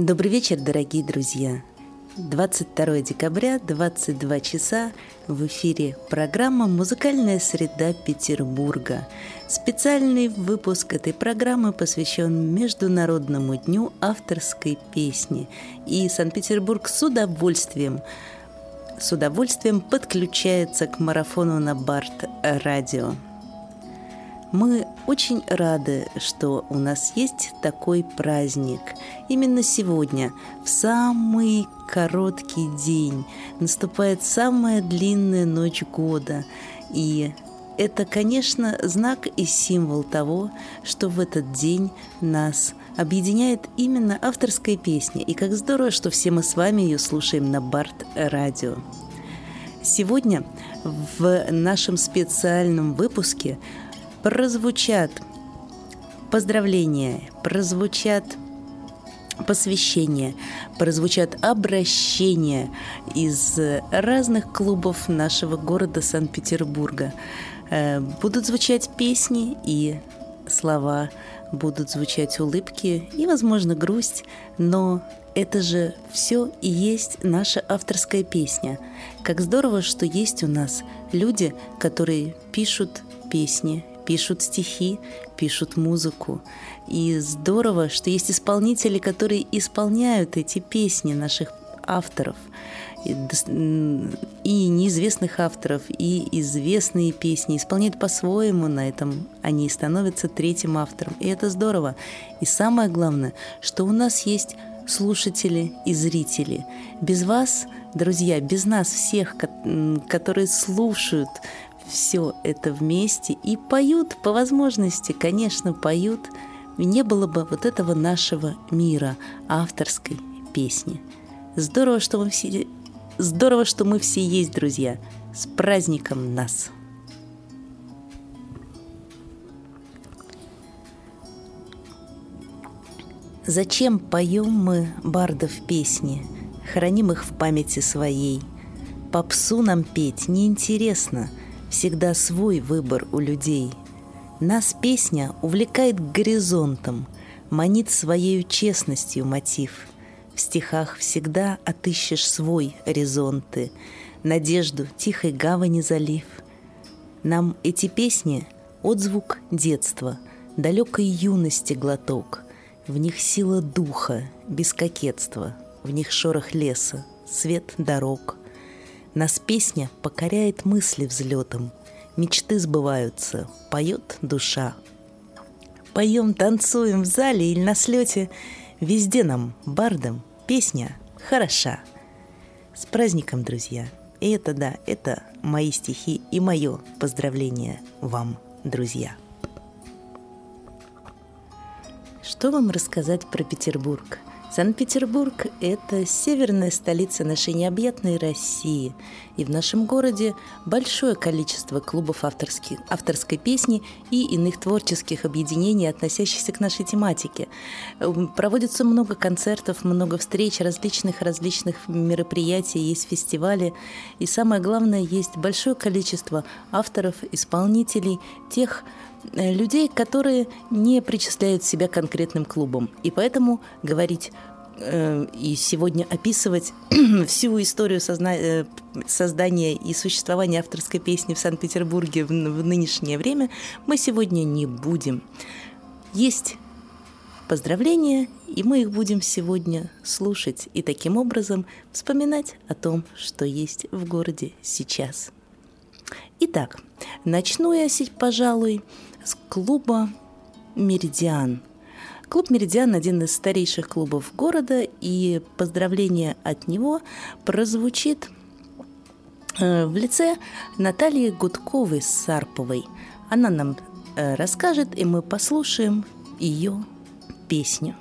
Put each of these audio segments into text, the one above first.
Добрый вечер, дорогие друзья! 22 декабря, 22 часа, в эфире программа «Музыкальная среда Петербурга». Специальный выпуск этой программы посвящен Международному дню авторской песни. И Санкт-Петербург с удовольствием подключается к марафону на Барт-радио. Мы очень рады, что у нас есть такой праздник. Именно сегодня, в самый короткий день, наступает самая длинная ночь года. И это, конечно, знак и символ того, что в этот день нас объединяет именно авторская песня. И как здорово, что все мы с вами ее слушаем на Барт-радио. Сегодня в нашем специальном выпуске прозвучат поздравления, прозвучат посвящения, прозвучат обращения из разных клубов нашего города Санкт-Петербурга. Будут звучать песни и слова, будут звучать улыбки и, возможно, грусть, но это же все и есть наша авторская песня. Как здорово, что есть у нас люди, которые пишут песни, пишут стихи, пишут музыку. И здорово, что есть исполнители, которые исполняют эти песни наших авторов, и неизвестных авторов, и известные песни исполняют по-своему на этом. Они становятся третьим автором. И это здорово. И самое главное, что у нас есть слушатели и зрители. Без вас, друзья, без нас всех, которые слушают все это вместе и поют по возможности, конечно, поют, не было бы вот этого нашего мира авторской песни. Здорово, что мы все есть, друзья. С праздником нас! Зачем поем мы бардов песни, храним их в памяти своей? Попсу нам петь неинтересно, всегда свой выбор у людей. Нас песня увлекает к горизонтам, манит своею честностью мотив. В стихах всегда отыщешь свой горизонты, надежду тихой гавани залив. Нам эти песни — отзвук детства, далекой юности глоток. В них сила духа, без кокетства, в них шорох леса, свет дорог. Нас песня покоряет мысли взлетом, мечты сбываются, поет душа. Поем, танцуем в зале или на слете, везде нам, бардам, песня хороша. С праздником, друзья! И это мои стихи и мое поздравление вам, друзья. Что вам рассказать про Петербург? Санкт-Петербург – это северная столица нашей необъятной России. И в нашем городе большое количество клубов авторской песни и иных творческих объединений, относящихся к нашей тематике. Проводится много концертов, много встреч, различных мероприятий, есть фестивали. И самое главное, есть большое количество авторов, исполнителей, тех людей, которые не причисляют себя к конкретным клубам. И поэтому говорить и сегодня описывать всю историю создания и существования авторской песни в Санкт-Петербурге в нынешнее время мы сегодня не будем. Есть поздравления, и мы их будем сегодня слушать и таким образом вспоминать о том, что есть в городе сейчас. Итак, начну я, пожалуй, с клуба «Меридиан». Клуб «Меридиан» – один из старейших клубов города, и поздравление от него прозвучит в лице Натальи Гудковой-Сарповой. Она нам расскажет, и мы послушаем ее песню.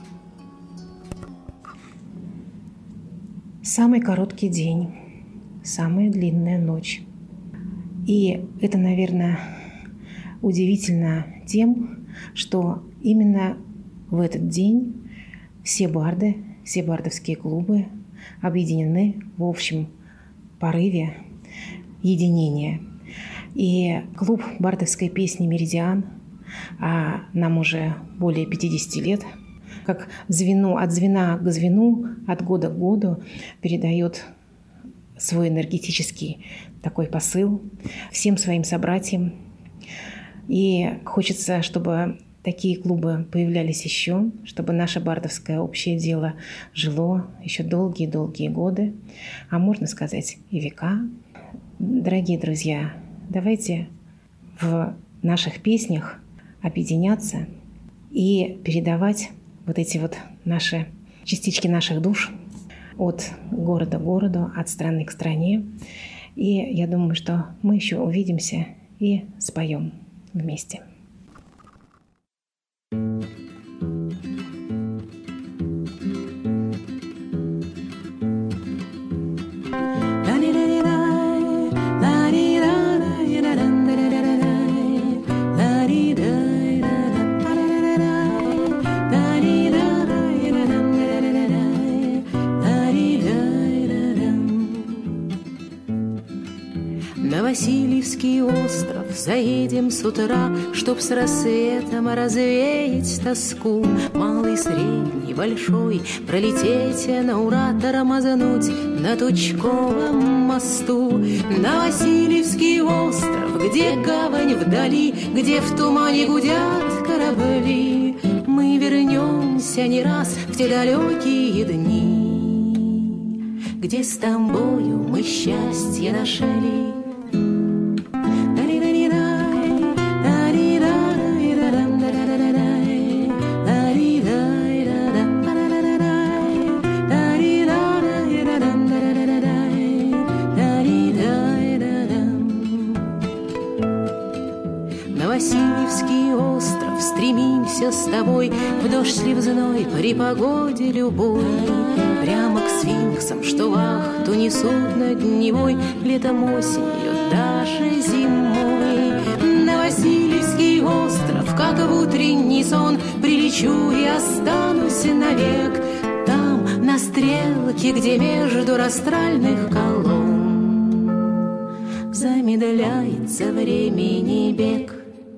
Самый короткий день, самая длинная ночь. И это, наверное, удивительно тем, что именно в этот день все бардовские клубы объединены в общем порыве единения. И клуб бардовской песни «Меридиан», а нам уже более 50 лет, как звено, от звена к звену, от года к году передает свой энергетический такой посыл всем своим собратьям. И хочется, чтобы такие клубы появлялись еще, чтобы наше бардовское общее дело жило еще долгие-долгие годы, а можно сказать и века. Дорогие друзья, давайте в наших песнях объединяться и передавать вот эти вот наши частички наших душ от города к городу, от страны к стране. И я думаю, что мы еще увидимся и споем вместе. На Васильевский остров заедем с утра, чтоб с рассветом развеять тоску. Малый, средний, большой, пролететь на ура, тормознуть на Тучковом мосту. На Васильевский остров, где гавань вдали, где в тумане гудят корабли, мы вернемся не раз в те далекие дни, где с тобою мы счастье нашли. Васильевский остров, стремимся с тобой в дождь сливной, при погоде любой, прямо к сфинксам, что вахту несут над Невой, летом, осенью, даже зимой. На Васильевский остров, как в утренний сон, прилечу и останусь навек. Там, на стрелке, где между растральных колонн замедляется времени бег.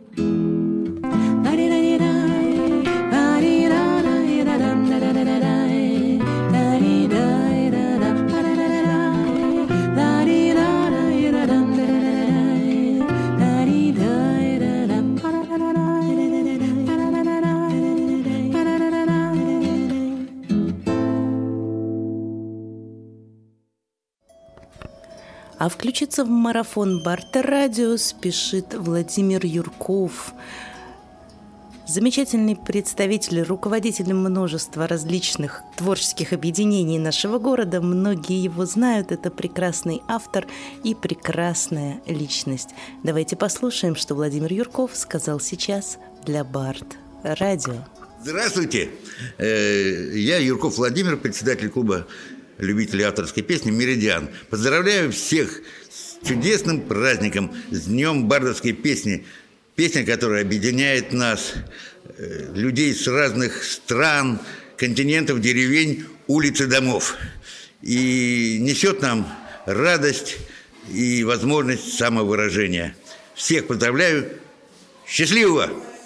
А включиться в марафон Бартер-радио спешит Владимир Юрков, замечательный представитель, руководитель множества различных творческих объединений нашего города. Многие его знают. Это прекрасный автор и прекрасная личность. Давайте послушаем, что Владимир Юрков сказал сейчас для Барт-радио. Здравствуйте! Я Юрков Владимир, председатель клуба любителей авторской песни «Меридиан». Поздравляю всех с чудесным праздником, с Днем бардовской песни. Песня, которая объединяет нас, людей с разных стран, континентов, деревень, улиц и домов. И несет нам радость и возможность самовыражения. Всех поздравляю. Счастливого!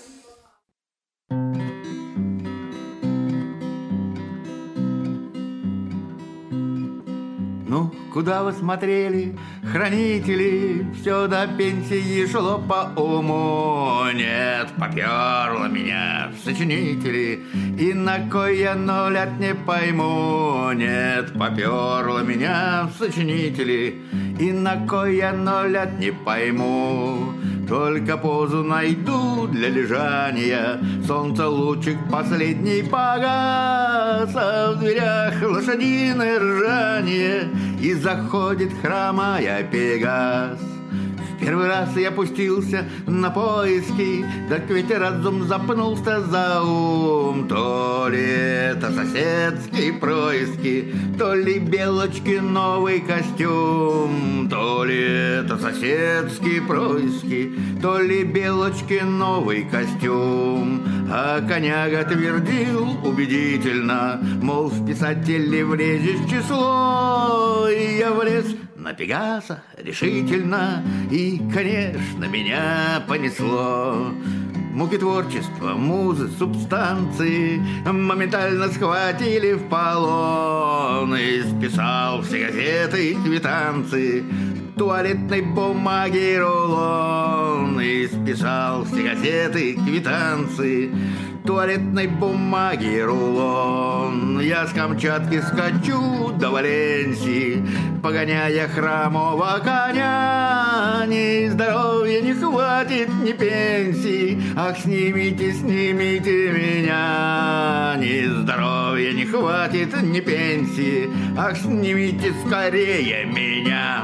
Ну, куда вы смотрели, хранители? Все до пенсии шло по уму. Нет, поперло меня в сочинители, и на кой я 0 лет не пойму. Нет, поперло меня в сочинители, и на кой я 0 лет не пойму. Только позу найду для лежания, солнце лучик последний погас, а в дверях лошадиное ржание, и заходит, хромая, Пегас. В первый раз я пустился на поиски, так ведь разум запнулся за ум. То ли это соседские происки, то ли белочки новый костюм. То ли это соседские происки, то ли белочки новый костюм. А коняга твердил убедительно, мол, в писателе влезешь в число. И я влез на Пегаса решительно, и, конечно, меня понесло. муки творчества, музы, субстанции моментально схватили в полон. И списал все газеты и квитанции, туалетной бумаги рулон. И списал все газеты и квитанции, туалетной бумаги рулон. Я с Камчатки скачу до Валенсии, погоняя хромого коня. Ни здоровья не хватит, ни пенсии, ах, снимите, снимите меня. Ни здоровья не хватит, ни пенсии, ах, снимите скорее меня.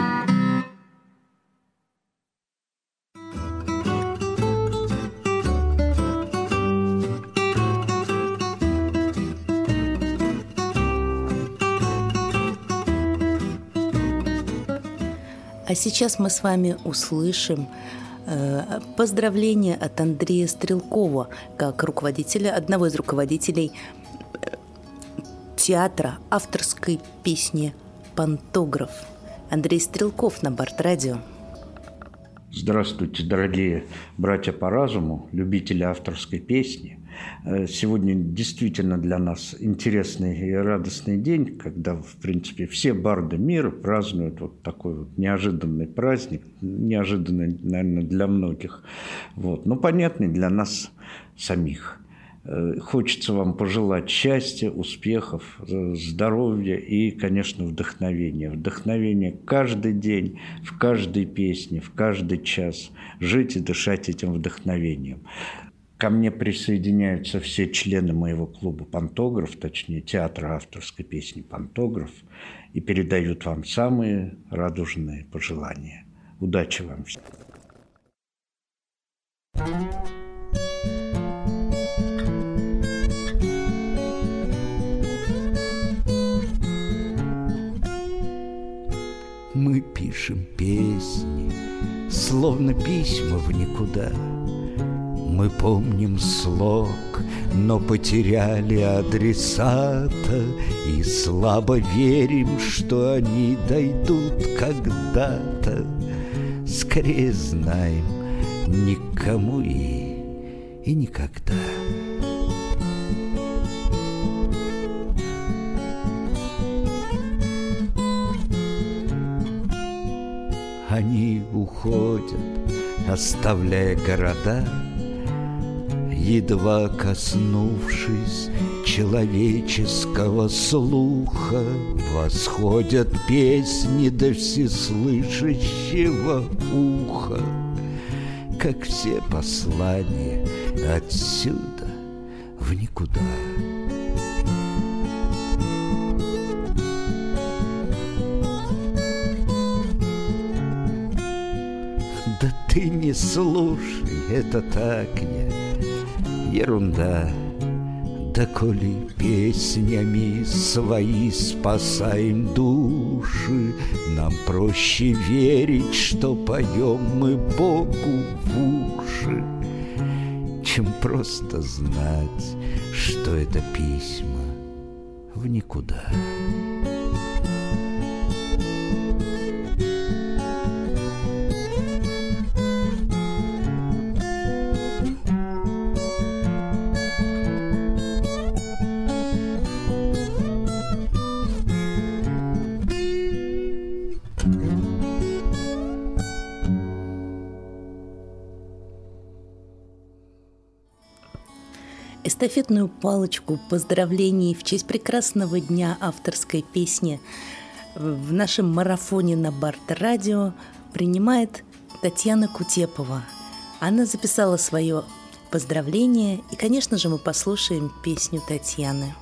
А сейчас мы с вами услышим поздравления от Андрея Стрелкова, как руководителя, одного из руководителей театра авторской песни «Пантограф». Андрей Стрелков на Бард-радио. Здравствуйте, дорогие братья по разуму, любители авторской песни. Сегодня действительно для нас интересный и радостный день, когда, в принципе, все барды мира празднуют вот такой вот неожиданный праздник, неожиданный, наверное, для многих, но понятный для нас самих. Хочется вам пожелать счастья, успехов, здоровья и, конечно, вдохновения. Вдохновения каждый день, в каждой песне, в каждый час. Жить и дышать этим вдохновением. Ко мне присоединяются все члены моего клуба «Пантограф», точнее, театра авторской песни «Пантограф», и передают вам самые радужные пожелания. Удачи вам всем! Мы пишем песни, словно письма в никуда. Мы помним слог, но потеряли адресата и слабо верим, что они дойдут когда-то. Скорее знаем, никому и никогда. Они уходят, оставляя города, едва коснувшись человеческого слуха. Восходят песни до всеслышащего уха, как все послания отсюда в никуда. Да ты не слушай, это так ерунда. Да коли песнями свои спасаем души, нам проще верить, что поем мы Богу в уши, чем просто знать, что это письма в никуда. Эстафетную палочку поздравлений в честь прекрасного дня авторской песни в нашем марафоне на Бард-радио принимает Татьяна Кутепова. Она записала свое поздравление, и, конечно же, мы послушаем песню Татьяны.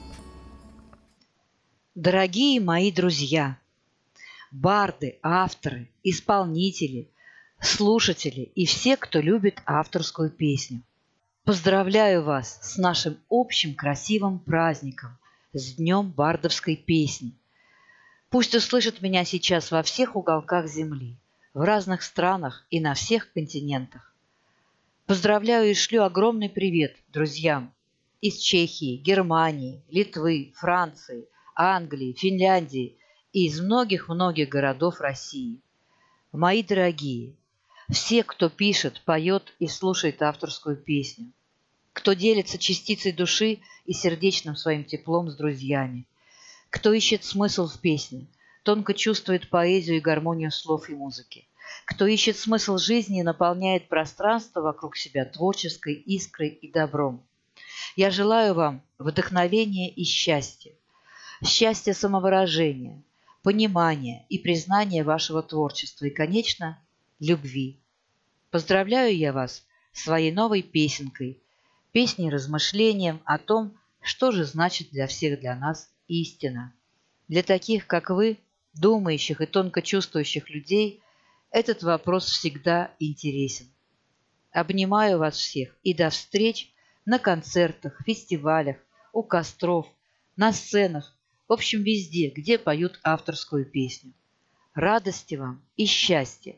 Дорогие мои друзья, барды, авторы, исполнители, слушатели и все, кто любит авторскую песню. Поздравляю вас с нашим общим красивым праздником, с Днем бардовской песни. Пусть услышат меня сейчас во всех уголках земли, в разных странах и на всех континентах. Поздравляю и шлю огромный привет друзьям из Чехии, Германии, Литвы, Франции, Англии, Финляндии и из многих-многих городов России. Мои дорогие, все, кто пишет, поет и слушает авторскую песню, кто делится частицей души и сердечным своим теплом с друзьями, кто ищет смысл в песне, тонко чувствует поэзию и гармонию слов и музыки, кто ищет смысл жизни и наполняет пространство вокруг себя творческой искрой и добром. Я желаю вам вдохновения и счастья, счастья самовыражения, понимания и признания вашего творчества и, конечно, любви. Поздравляю я вас своей новой песенкой, песней-размышлением о том, что же значит для всех для нас истина. Для таких, как вы, думающих и тонко чувствующих людей, этот вопрос всегда интересен. Обнимаю вас всех и до встреч на концертах, фестивалях, у костров, на сценах, в общем, везде, где поют авторскую песню. Радости вам и счастья!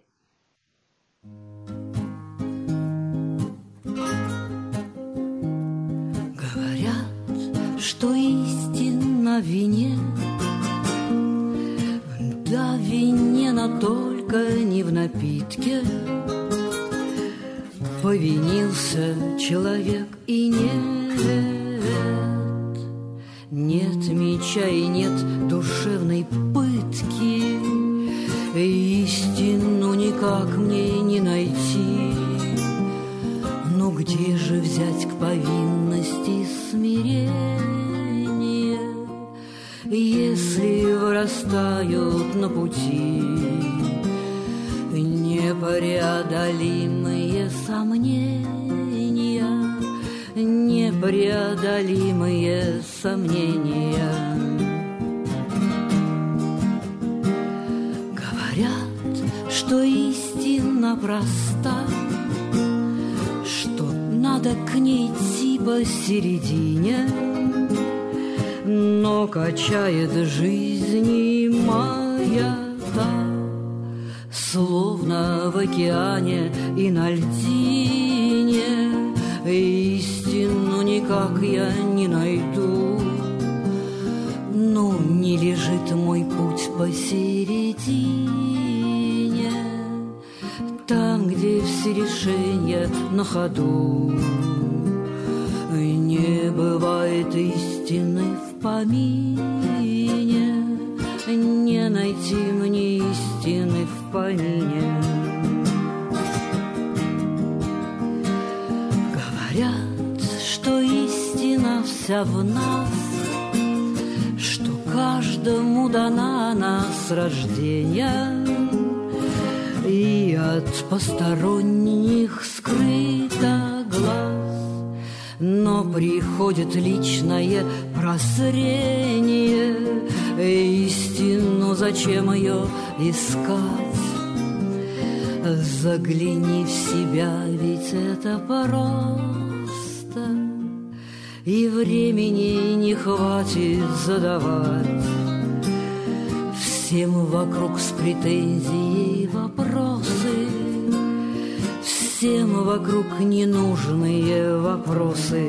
Говорят, что истина в вине, да винена только не в напитке. Повинился человек и нет меча и нет душевной пытки. Истину никак мне не найти. Но где же взять к повинности смирение, если вырастают на пути непреодолимые сомнения, непреодолимые сомнения. Говорят, что истина проста, что надо к ней идти посередине, но качает жизни моя та, словно в океане и на льдине. Истину никак я не найду, но не лежит мой путь посередине, там, где все решения на ходу. Не бывает истины в помине, не найти мне истины в помине. Говорят, что истина вся в нас, что каждому дана она с рождения, и от посторонних скрыто глаз. Но приходит личное прозрение, истину зачем ее искать? Загляни в себя, ведь это просто, и времени не хватит задавать всем вокруг с претензией вопросы, всем вокруг ненужные вопросы.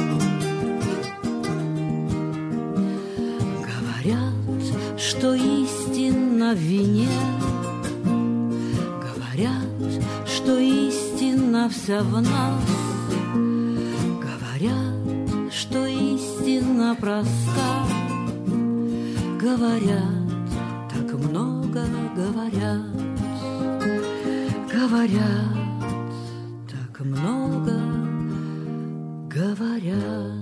Говорят, что истина в вине, говорят, что истина вся в нас, говорят, что истина проста, говорят, так много говорят, говорят, так много говорят.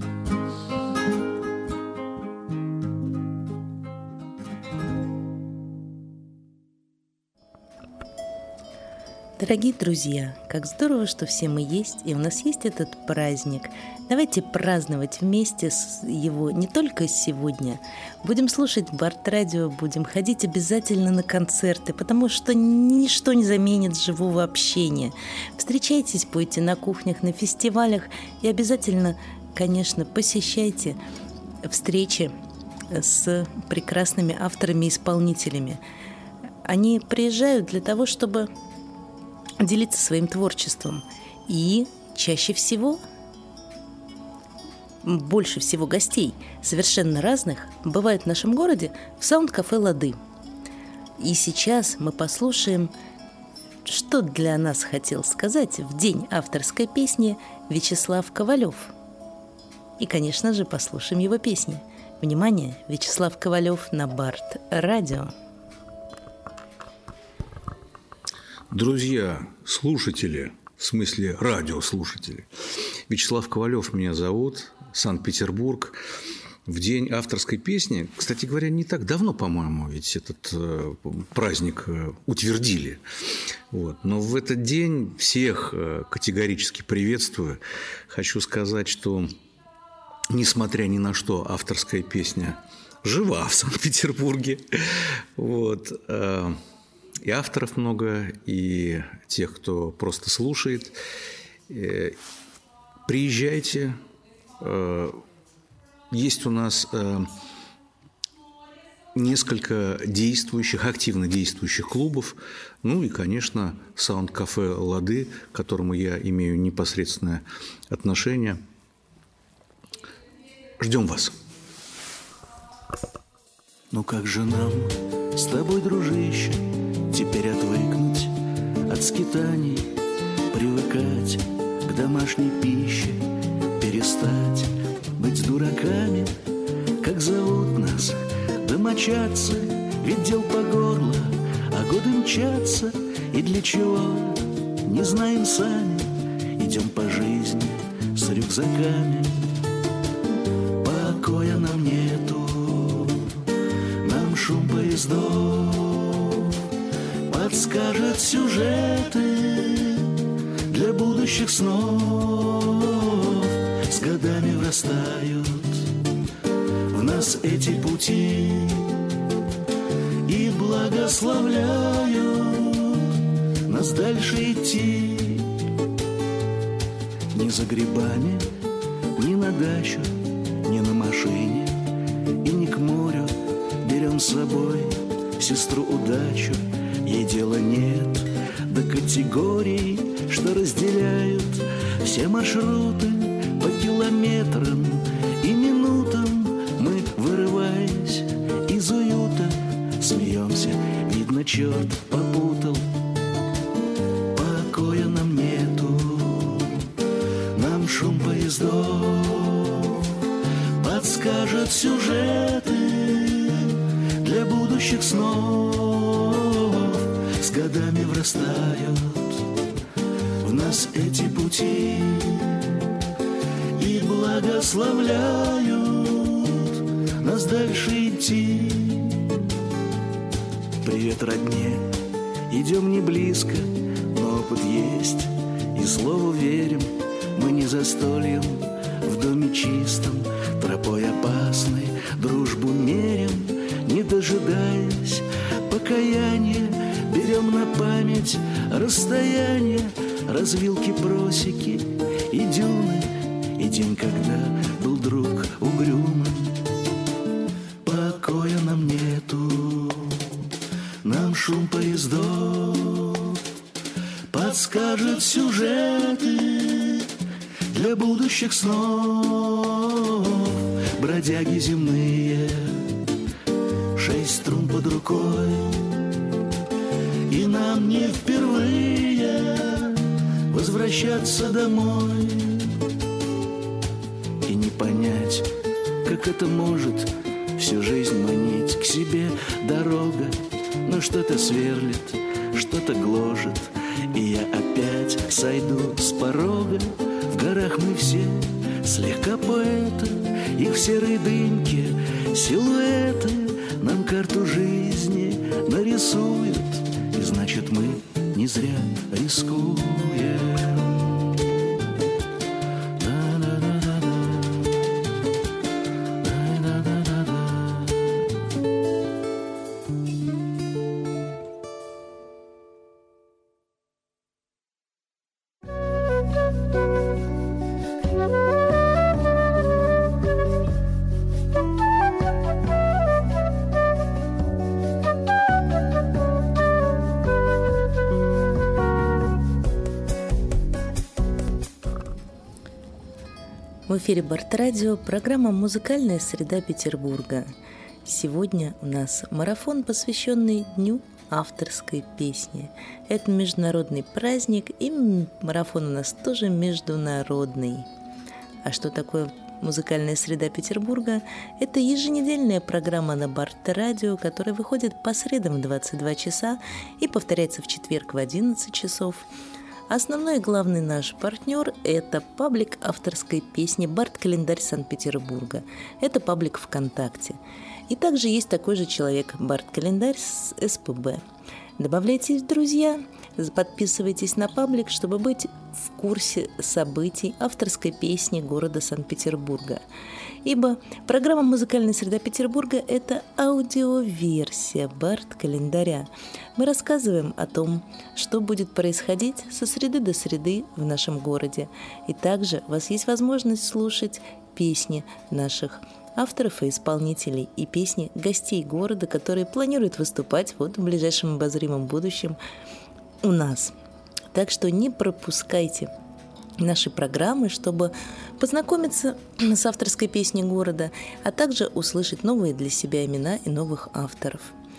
Дорогие друзья, как здорово, что все мы есть, и у нас есть этот праздник. Давайте праздновать вместе его не только сегодня. Будем слушать Бард-радио, будем ходить обязательно на концерты, потому что ничто не заменит живого общения. Встречайтесь, пойте на кухнях, на фестивалях и обязательно, конечно, посещайте встречи с прекрасными авторами-исполнителями. Они приезжают для того, чтобы делиться своим творчеством. И чаще всего, больше всего гостей, совершенно разных, бывает в нашем городе в саунд-кафе «Лады». И сейчас мы послушаем, что что для нас хотел сказать в день авторской песни Вячеслав Ковалев. И, конечно же, послушаем его песни. Внимание, Вячеслав Ковалев на Бард-радио. Друзья, слушатели, в смысле радиослушатели, Вячеслав Ковалев меня зовут, Санкт-Петербург. В день авторской песни, кстати говоря, не так давно, по-моему, ведь этот праздник утвердили. Вот. Но в этот день всех категорически приветствую. Хочу сказать, что, несмотря ни на что, авторская песня жива в Санкт-Петербурге. Вот. И авторов много, и тех, кто просто слушает. Приезжайте. Есть у нас несколько активно действующих клубов. Ну и, конечно, саунд-кафе «Лады», к которому я имею непосредственное отношение. Ждем вас. Ну как же нам с тобой, дружище, теперь отвыкнуть от скитаний, привыкать к домашней пище, перестать быть с дураками, как зовут нас домочадцы, ведь дел по горло, а годы мчатся, и для чего, не знаем сами, идем по жизни с рюкзаками. Покоя нам нету, нам шум поездов подскажет сюжеты для будущих снов. С годами врастают в нас эти пути и благословляют нас дальше идти. Ни за грибами, ни на дачу, ни на машине, и ни к морю берем с собой сестру удачу. Ей дела нет до категорий, что разделяют все маршруты по километрам и минутам. Мы, вырываясь из уюта, смеемся, видно, черт попутал. Покоя нам нету, нам шум поездов подскажет сюжеты для будущих снов. С годами врастают в нас эти пути и благословляют нас дальше идти. Привет, родне, идем не близко, но опыт есть, и слову верим. Мы не за стольем, в доме чистом, тропой опасной дружбу мерим, не дожидаясь покаяния, берем на память расстояние, развилки, просеки и дюны, и день, когда был друг угрюмым. Покоя нам нету, нам шум поездов подскажет сюжеты для будущих снов. Бродяги земные, 6 струн под рукой, и нам не впервые возвращаться домой. И не понять, как это может всю жизнь манить к себе дорога. Но что-то сверлит, что-то гложет, и я опять сойду с порога. В горах мы все слегка поэты, их в серой дымке силуэты нам карту жизни нарисуют, и значит мы не зря рискуем. В эфире Бард-радио, программа «Музыкальная среда Петербурга». Сегодня у нас марафон, посвященный Дню авторской песни. Это международный праздник, и марафон у нас тоже международный. А что такое музыкальная среда Петербурга? Это еженедельная программа на Бард-радио, которая выходит по средам в 22 часа и повторяется в четверг в 11 часов. Основной и главный наш партнер – это паблик авторской песни «Бард-календарь Санкт-Петербурга». Это паблик ВКонтакте. И также есть такой же человек – «Бард-календарь» с СПБ. Добавляйтесь в друзья, подписывайтесь на паблик, чтобы быть в курсе событий авторской песни города Санкт-Петербурга. Ибо программа «Музыкальная среда Петербурга» – это аудиоверсия Бард-календаря. Мы рассказываем о том, что будет происходить со среды до среды в нашем городе. И также у вас есть возможность слушать песни наших авторов и исполнителей и песни гостей города, которые планируют выступать в ближайшем обозримом будущем у нас. Так что не пропускайте наши программы, чтобы познакомиться с авторской песней города, а также услышать новые для себя имена и новых авторов.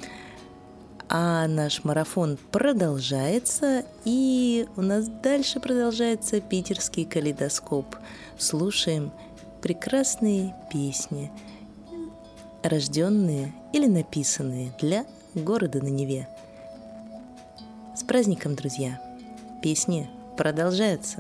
А наш марафон продолжается, и у нас дальше продолжается питерский калейдоскоп. Слушаем прекрасные песни, рожденные или написанные для города на Неве. С праздником, друзья! Песни продолжаются.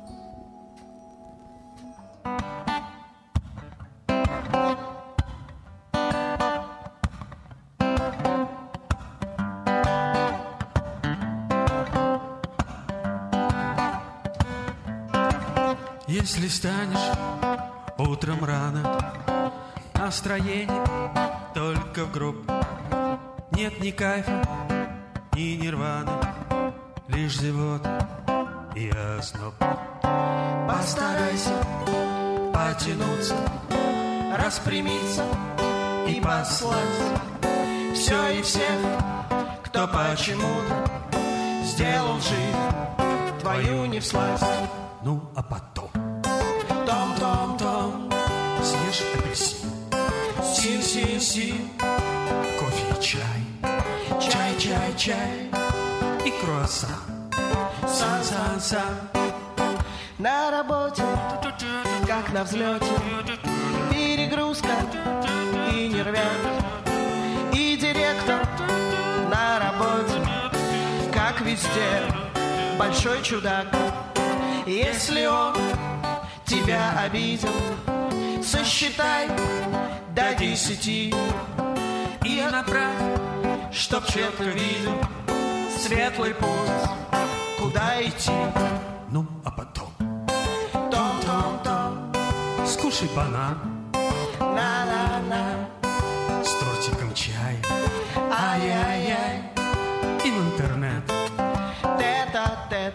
Если встанешь утром рано, настроение только в гроб. Нет ни кайфа, ни нирваны, лишь зевота и озноб. Постарайся потянуться, распрямиться и послать все и всех, кто почему-то сделал жизнь твою не всласть. Ну, а потом том-том-том, съешь апельсин, син-син-син, кофе и чай, чай-чай-чай и круассан, сан-сан-сан. На работе, как на взлете, перегрузка и нервяк. И директор на работе, как везде, большой чудак. Если он тебя обидел, сосчитай до 10 и направь, чтоб четко видел светлый путь, куда идти. Ну, а потом том-том-том, скушай банан, на-на-на, с тортиком чай, ай-яй-яй, и в интернет тет-а-тет.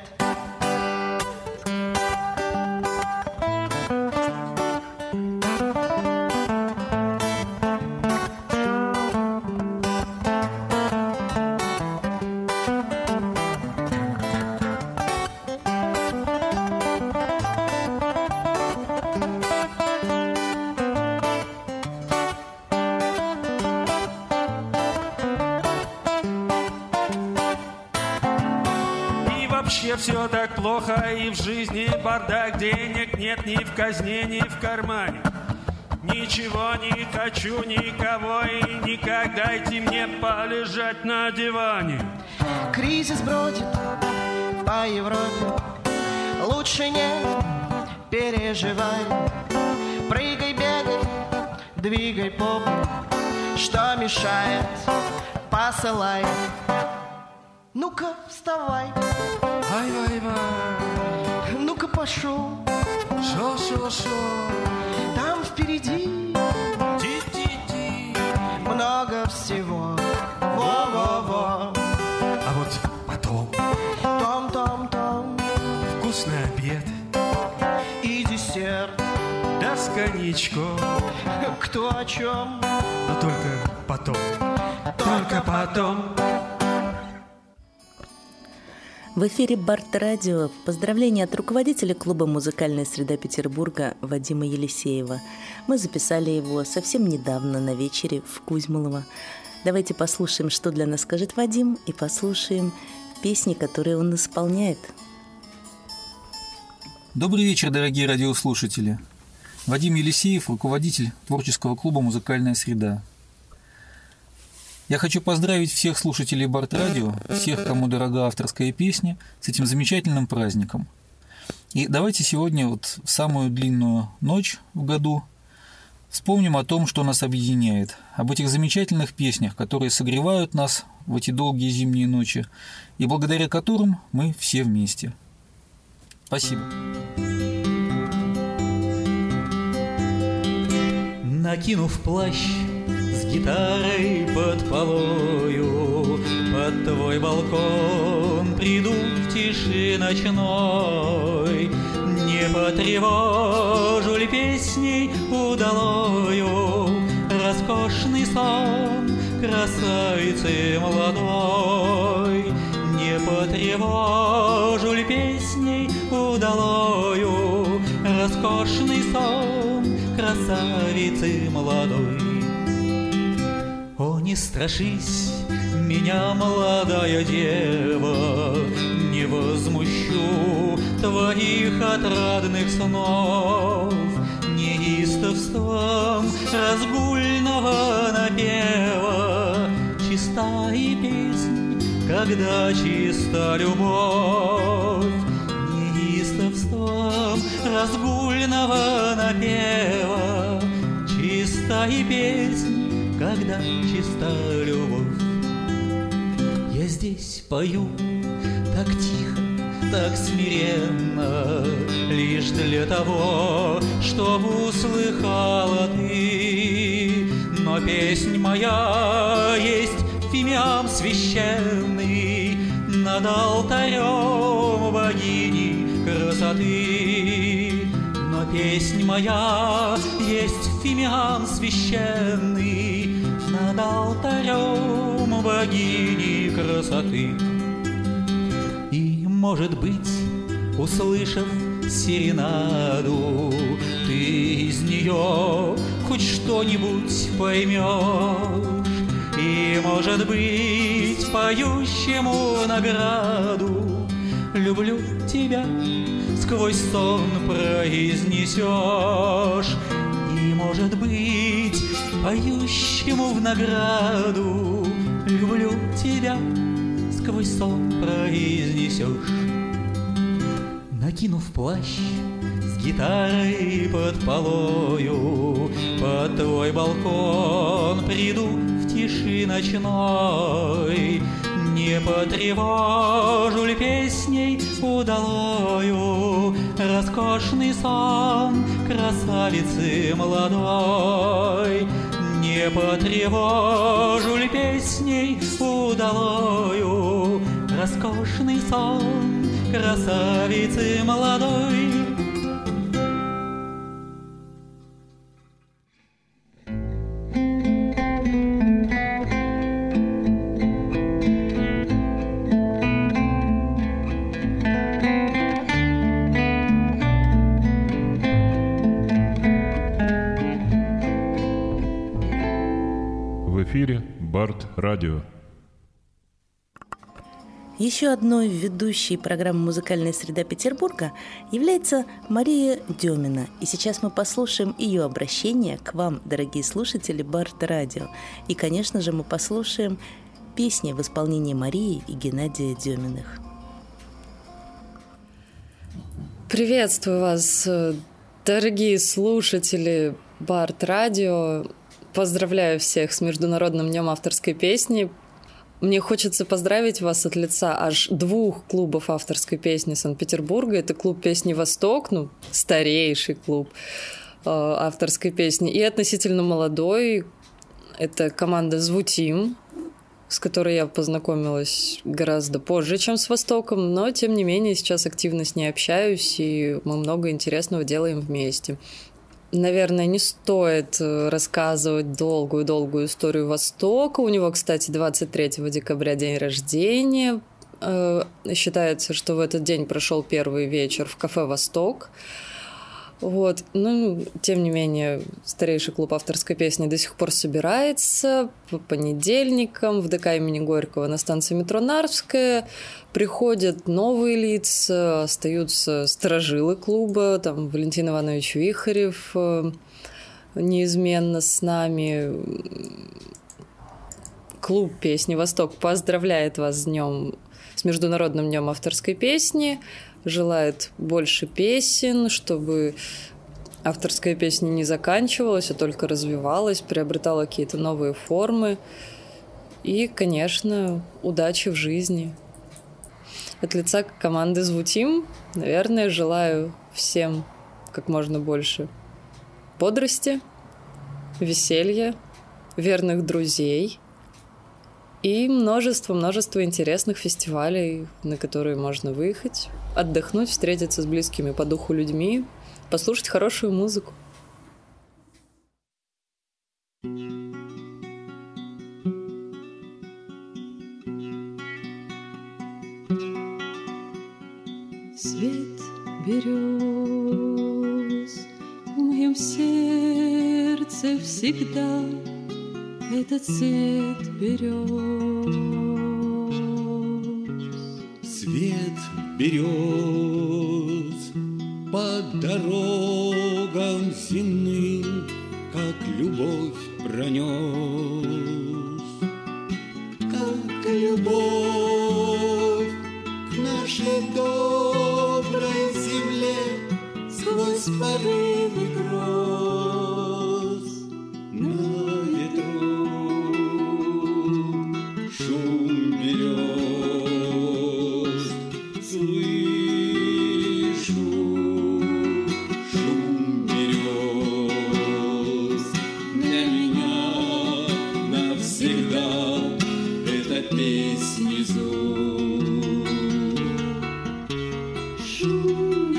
Все так плохо, и в жизни бардак, денег нет ни в казне, ни в кармане. Ничего не хочу, никого и никак, дайте мне полежать на диване. Кризис бродит по Европе, лучше не переживай. Прыгай, бегай, двигай попу, что мешает, посылай. Ну-ка, вставай. Ай-вай-вай. Ну-ка, пошел. Шо-шо-шо. Там впереди ти-ти-ти много всего. Во-во-во. А вот потом том-том-том, вкусный обед и десерт, да с коньячком. Кто о чем? Но только потом. Только потом. В эфире Бард-радио. Поздравления от руководителя клуба «Музыкальная среда Петербурга» Вадима Елисеева. Мы записали его совсем недавно на вечере в Кузьмолово. Давайте послушаем, что для нас скажет Вадим, и послушаем песни, которые он исполняет. Добрый вечер, дорогие радиослушатели. Вадим Елисеев, руководитель творческого клуба «Музыкальная среда». Я хочу поздравить всех слушателей Бард-радио, всех, кому дорога авторская песня, с этим замечательным праздником. И давайте сегодня, вот в самую длинную ночь в году, вспомним о том, что нас объединяет, об этих замечательных песнях, которые согревают нас в эти долгие зимние ночи, и благодаря которым мы все вместе. Спасибо. Накинув плащ с гитарой под полою, под твой балкон приду в тиши ночной. Не потревожу ли песней удалою роскошный сон красавицы молодой? Не потревожу ли песней удалою роскошный сон красавицы молодой? О, не страшись меня, молодая дева, не возмущу твоих отрадных снов неистовством разгульного напева. Чиста и песнь, когда чиста любовь, неистовством разгульного напева. Чиста и песнь, когда чиста любовь. Я здесь пою так тихо, так смиренно, лишь для того, чтобы услыхала ты. Но песнь моя есть фимиам священный над алтарем богини красоты. Но песнь моя есть фимиам священный над алтарем богини красоты. И, может быть, услышав серенаду, ты из нее хоть что-нибудь поймешь. И, может быть, поющему награду люблю тебя сквозь сон произнесешь. И, может быть, поющему в награду люблю тебя сквозь сон произнесешь. Накинув плащ с гитарой под полою, под твой балкон приду в тиши ночной. Не потревожу ли песней удалою роскошный сон красавицы молодой? Не потревожу ли песней удалою роскошный сон красавицы молодой? В эфире Бард-радио. Еще одной ведущей программы «Музыкальная среда Петербурга» является Мария Демина. И сейчас мы послушаем ее обращение к вам, дорогие слушатели Бард-радио. И, конечно же, мы послушаем песни в исполнении Марии и Геннадия Деминых. Приветствую вас, дорогие слушатели Бард-радио. Поздравляю всех с Международным днем авторской песни. Мне хочется поздравить вас от лица аж 2 клубов авторской песни Санкт-Петербурга. Это клуб песни «Восток», старейший клуб авторской песни, и относительно молодой. Это команда «Звутим», с которой я познакомилась гораздо позже, чем с «Востоком», но, тем не менее, сейчас активно с ней общаюсь, и мы много интересного делаем вместе. Наверное, не стоит рассказывать долгую историю Востока. У него, кстати, 23 декабря день рождения. Считается, что в этот день прошел первый вечер в кафе «Восток». Вот. Ну, тем не менее, старейший клуб авторской песни до сих пор собирается по понедельникам в ДК имени Горького на станции метро Нарвская. Приходят новые лица, остаются сторожилы клуба, там Валентин Иванович Вихарев неизменно с нами. Клуб песни «Восток» поздравляет вас с Международным днем авторской песни, желает больше песен, чтобы авторская песня не заканчивалась, а только развивалась, приобретала какие-то новые формы. И, конечно, удачи в жизни. От лица команды «Звутим», наверное, желаю всем как можно больше бодрости, веселья, верных друзей и множество интересных фестивалей, на которые можно выехать, отдохнуть, встретиться с близкими по духу людьми, послушать хорошую музыку. Свет берез в моем сердце всегда, этот цвет берез. Свет берез по дорогам земным, как любовь пронес, как любовь к нашей доброй земле сквозь порывы гроз на ветру. Шум берез слышу, шум берез для меня навсегда это песни зов. Шум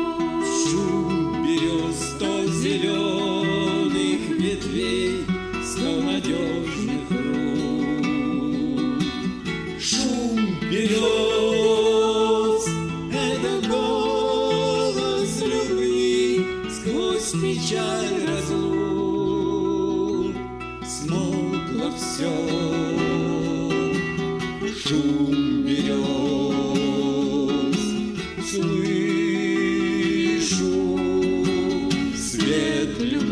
берез, сто зеленых ветвей, сто надежных рук. Шум берез — это голос любви сквозь печаль разлук. Смолкло все. Шум берез слышу, свет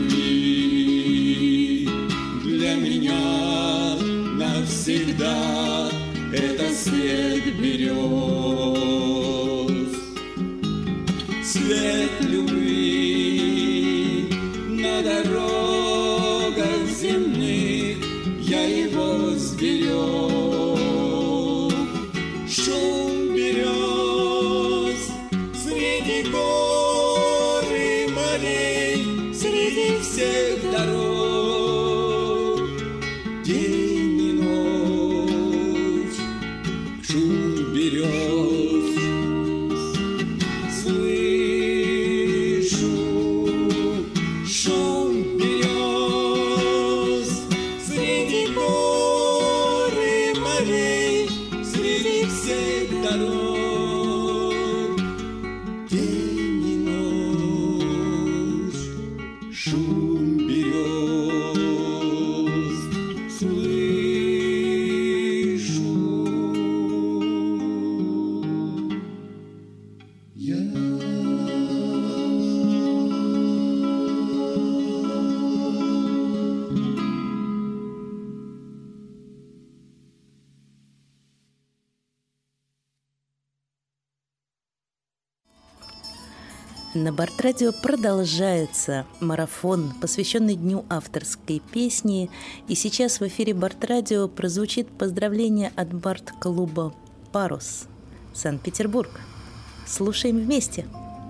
любви для меня навсегда это свет берез. Свет любви на дорогах земных, я его сберег. Шум берез среди гор и морей, среди всех дорог, день и ночь. Шум берез слышу, шум берез среди гор и морей, среди всех дорог, день и ночь. Шум берез слышу я. На Бардрадио продолжается марафон, посвященный Дню авторской песни. И сейчас в эфире Бардрадио прозвучит поздравление от бард-клуба «Парус», Санкт-Петербург. Слушаем вместе.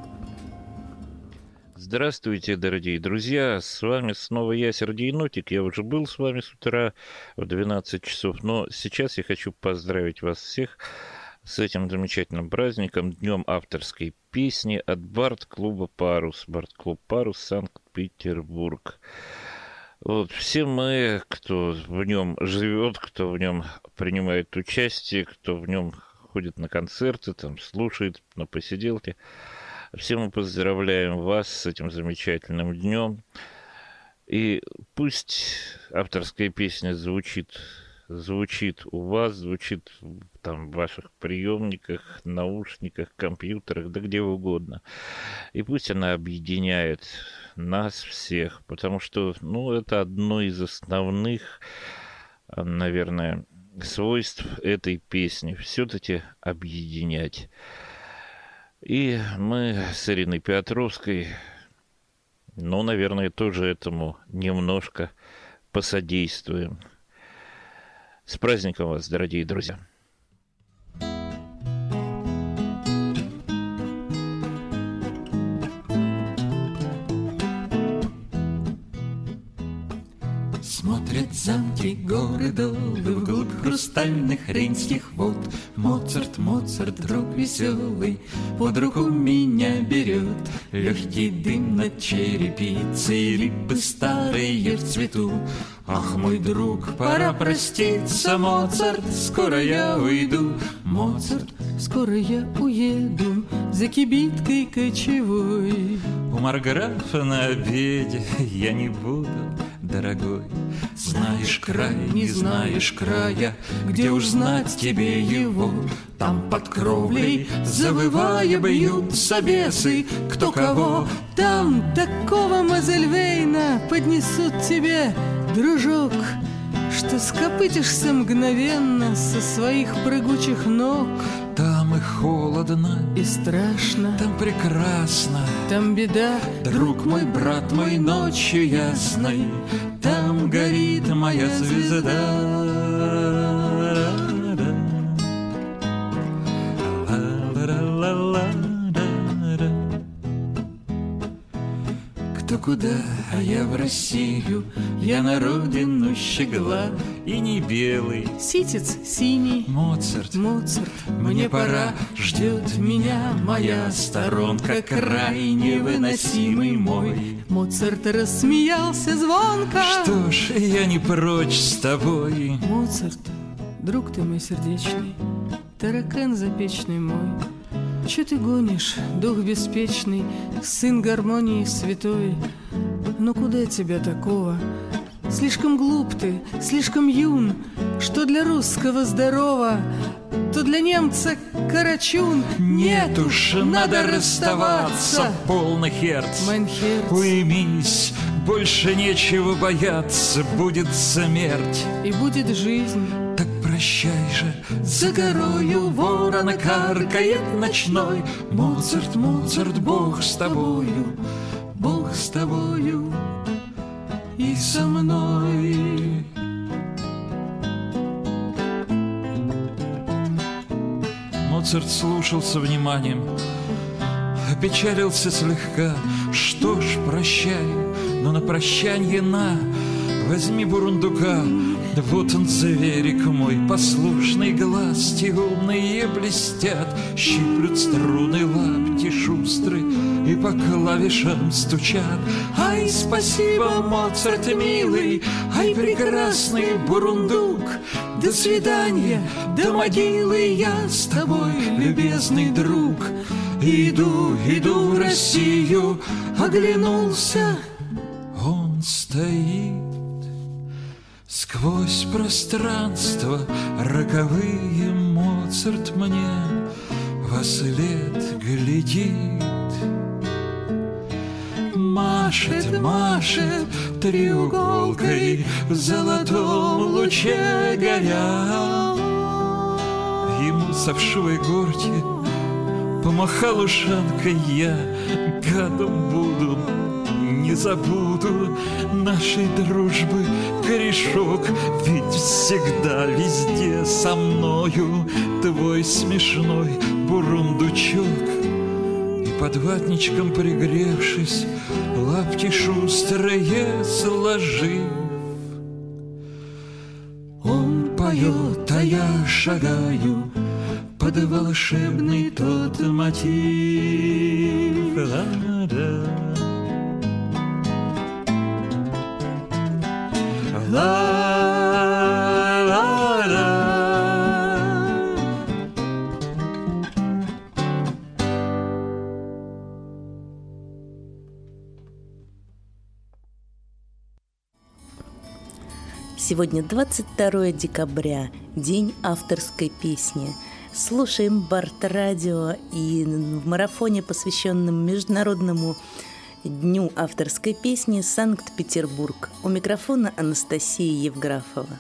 Здравствуйте, дорогие друзья! С вами снова я, Сергей Нотик. Я уже был с вами с утра в 12 часов, но сейчас я хочу поздравить вас всех с этим замечательным праздником, Днем авторской песни от бард-клуба «Парус». Бард-клуб «Парус», Санкт-Петербург. Вот, все мы, кто в нем живет, кто в нем принимает участие, кто в нем ходит на концерты, там, слушает на посиделке, Все мы поздравляем вас с этим замечательным днем. И пусть авторская песня звучит у вас, звучит там в ваших приемниках, наушниках, компьютерах, да где угодно. И пусть она объединяет нас всех, потому что, это одно из основных, наверное, свойств этой песни. Все-таки объединять. И мы с Ириной Петровской, наверное, тоже этому немножко посодействуем. С праздником вас, дорогие друзья! Смотрят замки, горы, долы вглубь хрустальных рейнских вод. Моцарт, Моцарт, друг веселый, под руку меня берет. Легкий дым над черепицей, липы старые в цвету. Ах, мой друг, пора проститься, Моцарт, скоро я уйду. Моцарт, скоро я уеду за кибиткой кочевой. У марграфа на обеде я не буду, дорогой. Знаешь край, не знаешь края, где уж знать тебе его. Там под кровлей, завывая, бьются бесы, кто кого. Там такого Мазельвейна поднесут тебе, дружок, что скопытишься мгновенно со своих прыгучих ног. Там и холодно, и страшно, там прекрасно, там беда, друг мой, брат мой, ночью ясной, там горит моя звезда. Кто куда, а я в Россию, я на родину щегла. И не белый ситец синий, Моцарт, Моцарт, мне пора, ждет меня моя сторонка, край невыносимый мой. Моцарт рассмеялся звонко. Что ж, я не прочь с тобой. Моцарт, друг ты мой сердечный, таракан запечный мой. Че ты гонишь, дух беспечный, сын гармонии святой? Ну куда тебя такого? Слишком глуп ты, слишком юн, что для русского здорово, то для немца карачун. Нет уж, надо расставаться, полный херц. Майнхерц. Уймись, больше нечего бояться, будет смерть и будет жизнь. Так прощай же, за горою ворона каркает ночной. Моцарт, Моцарт, Бог с тобою, Бог с тобою и со мной. Моцарт слушал со вниманием, опечалился слегка. Что ж, прощай, но на прощанье на, возьми бурундука. Да вот он, зверик мой, послушный, глаз темные блестят, щиплют струны лапти шустры и по клавишам стучат. Ай, спасибо, Моцарт, милый, ай, прекрасный бурундук. До свидания, до могилы, я с тобой, любезный друг. Иду, иду в Россию, оглянулся, он стоит. Сквозь пространство роковые Моцарт мне вослед глядит. Машет, машет треуголкой в золотом луче горя. Ему с овшивой горки помахал ушанкой я. Гадом буду, не забуду нашей дружбы корешок, ведь всегда везде со мною твой смешной бурундучок. И под ватничком пригревшись, лапти шустрые сложив, он поет, а я шагаю под волшебный тот мотив. Сегодня 22 декабря, день авторской песни. Слушаем Барт-радио и в марафоне, посвященном Международному дню авторской песни, Санкт-Петербург. У микрофона Анастасия Евграфова.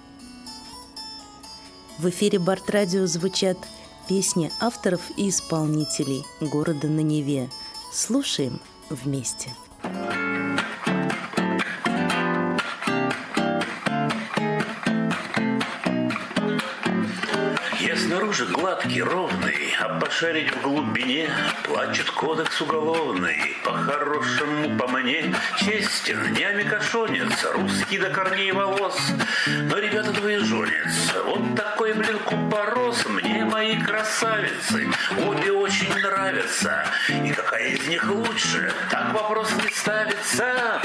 В эфире Барт-радио звучат песни авторов и исполнителей города на Неве. Слушаем вместе. Снаружи гладкий, ровный, а пошарить в глубине плачет кодекс уголовный. По-хорошему, по мне, честен, не амикошонец, русский до корней волос. Но, ребята, двоежонец, вот такой, блин, купорос. Мне мои красавицы обе очень нравятся. И какая из них лучше, так вопрос не ставится.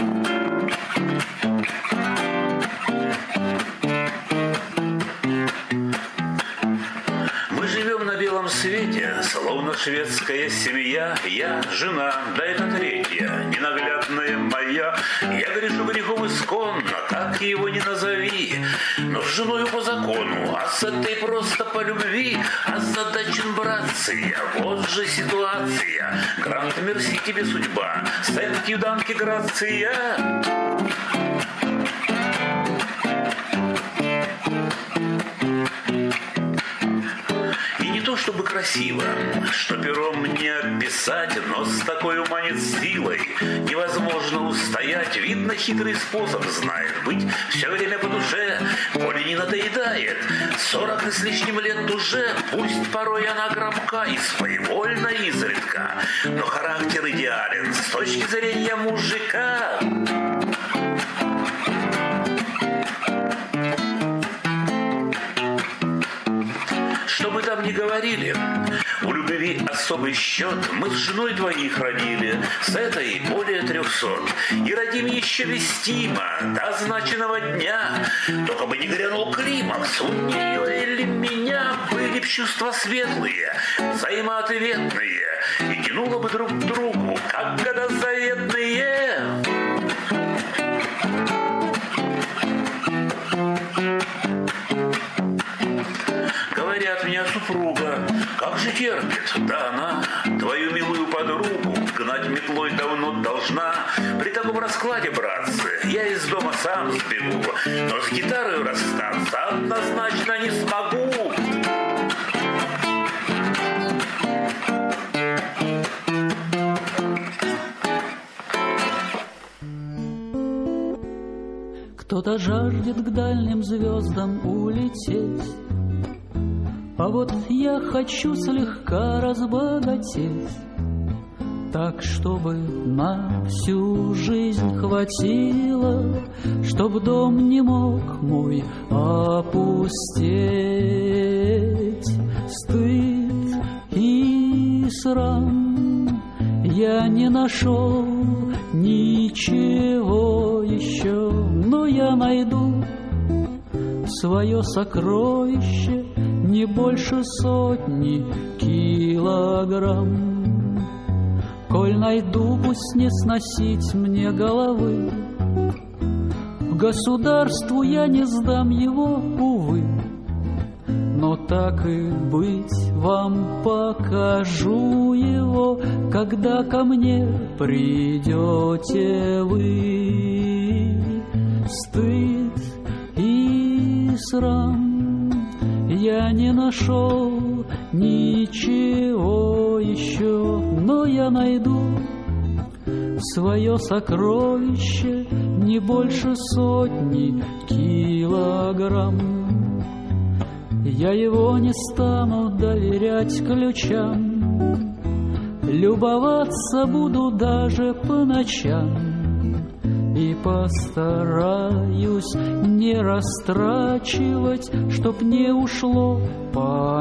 Свете, словно шведская семья, я жена, да это третья, ненаглядная моя. Я грешу грехом исконно, как его ни назови, но с женою по закону, а с этой просто по любви. Озадачен, братцы, вот же ситуация. Грант мерси тебе судьба, сэнк-ю, данки, грация. Чтобы красиво, что пером не описать, но с такой манит силой невозможно устоять. Видно, хитрый способ знает быть все время по душе, коли не надоедает. 40 и с лишним лет уже, пусть порой она громка и своевольна изредка, но характер идеален с точки зрения мужика. Там не говорили, у любви особый счет. Мы с женой двоих родили, с этой более 300. И родим еще вестимо до означенного дня. Только бы не грянул климакс у нее или меня. Были б чувства светлые, взаимоответные, и тянуло бы друг к другу, как года заветные. Говорят мне супруга, как же терпит, да она твою милую подругу гнать метлой давно должна. При таком раскладе, братцы, я из дома сам сбегу, но с гитарой расстаться однозначно не смогу. Кто-то жаждет к дальним звездам улететь, а вот я хочу слегка разбогатеть, так, чтобы на всю жизнь хватило, чтоб дом не мог мой опустеть. Стыд и срам я не нашел ничего еще, но я найду свое сокровище не больше 100 килограмм. Коль найду, пусть не сносить мне головы, государству я не сдам его, увы. Но так и быть, вам покажу его, когда ко мне придете вы. Стыд и срам я не нашел ничего еще, но я найду свое сокровище не больше 100 килограмм. Я его не стану доверять ключам, любоваться буду даже по ночам. И постараюсь не растрачивать, чтоб не ушло по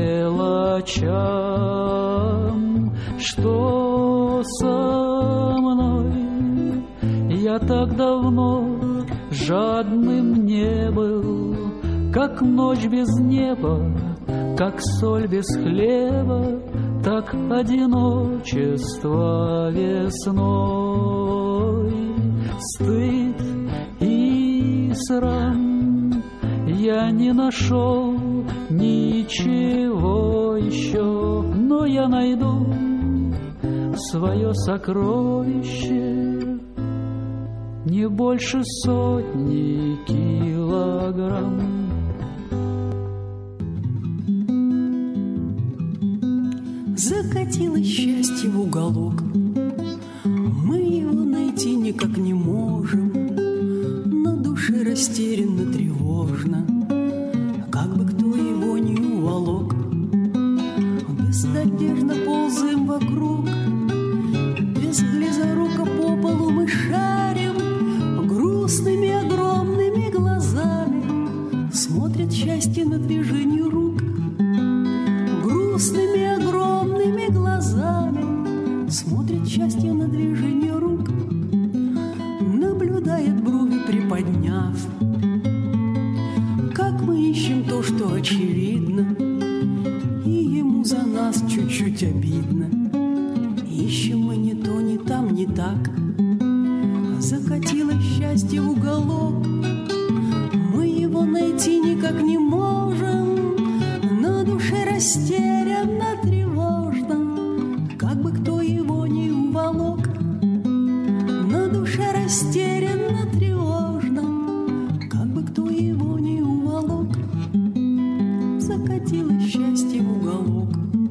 мелочам. Что со мной? Я так давно жадным не был, как ночь без неба, как соль без хлеба, так одиночество весной. Стыд и срам. Я не нашел ничего еще, но я найду свое сокровище, не больше 100 килограмм. Закатилось счастье в уголок, мы его найти никак не можем. На душе растерянно, тревожно, как бы кто его не уволок. Безнадежно ползаем вокруг, без близорука по полу мы шарим. Грустными огромными глазами смотрит счастье на движение рук. Грустными огромными глазами смотрит счастье на движение рук. Наблюдает, брови приподняв, как мы ищем то, что очевидно, и ему за нас чуть-чуть обидно. Ищем мы не то, не там, не так. Закатилось счастье в уголок, мы его найти никак не можем. На душе растерянно, тревожно, как бы кто его не уволок. На душе растерянно, тревожно, как бы кто его не уволок. Закатилось счастье в уголок.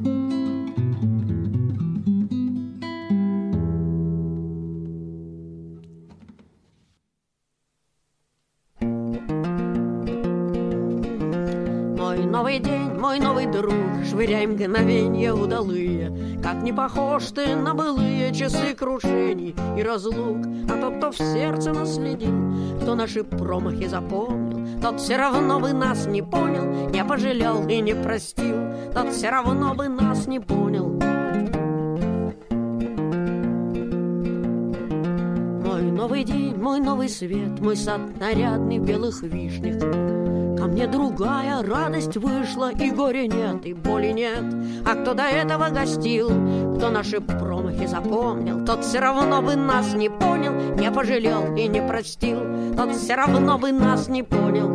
Новый день, мой новый друг, швыряй мгновенья удалые. Как не похож ты на былые часы крушений и разлук. А тот, кто в сердце наследил, кто наши промахи запомнил, тот все равно бы нас не понял, не пожалел и не простил. Тот все равно бы нас не понял. Мой новый день, мой новый свет, мой сад нарядный в белых вишнях. Ко мне другая радость вышла, и горя нет, и боли нет. А кто до этого гостил, кто наши промахи запомнил, тот все равно бы нас не понял, не пожалел и не простил. Тот все равно бы нас не понял.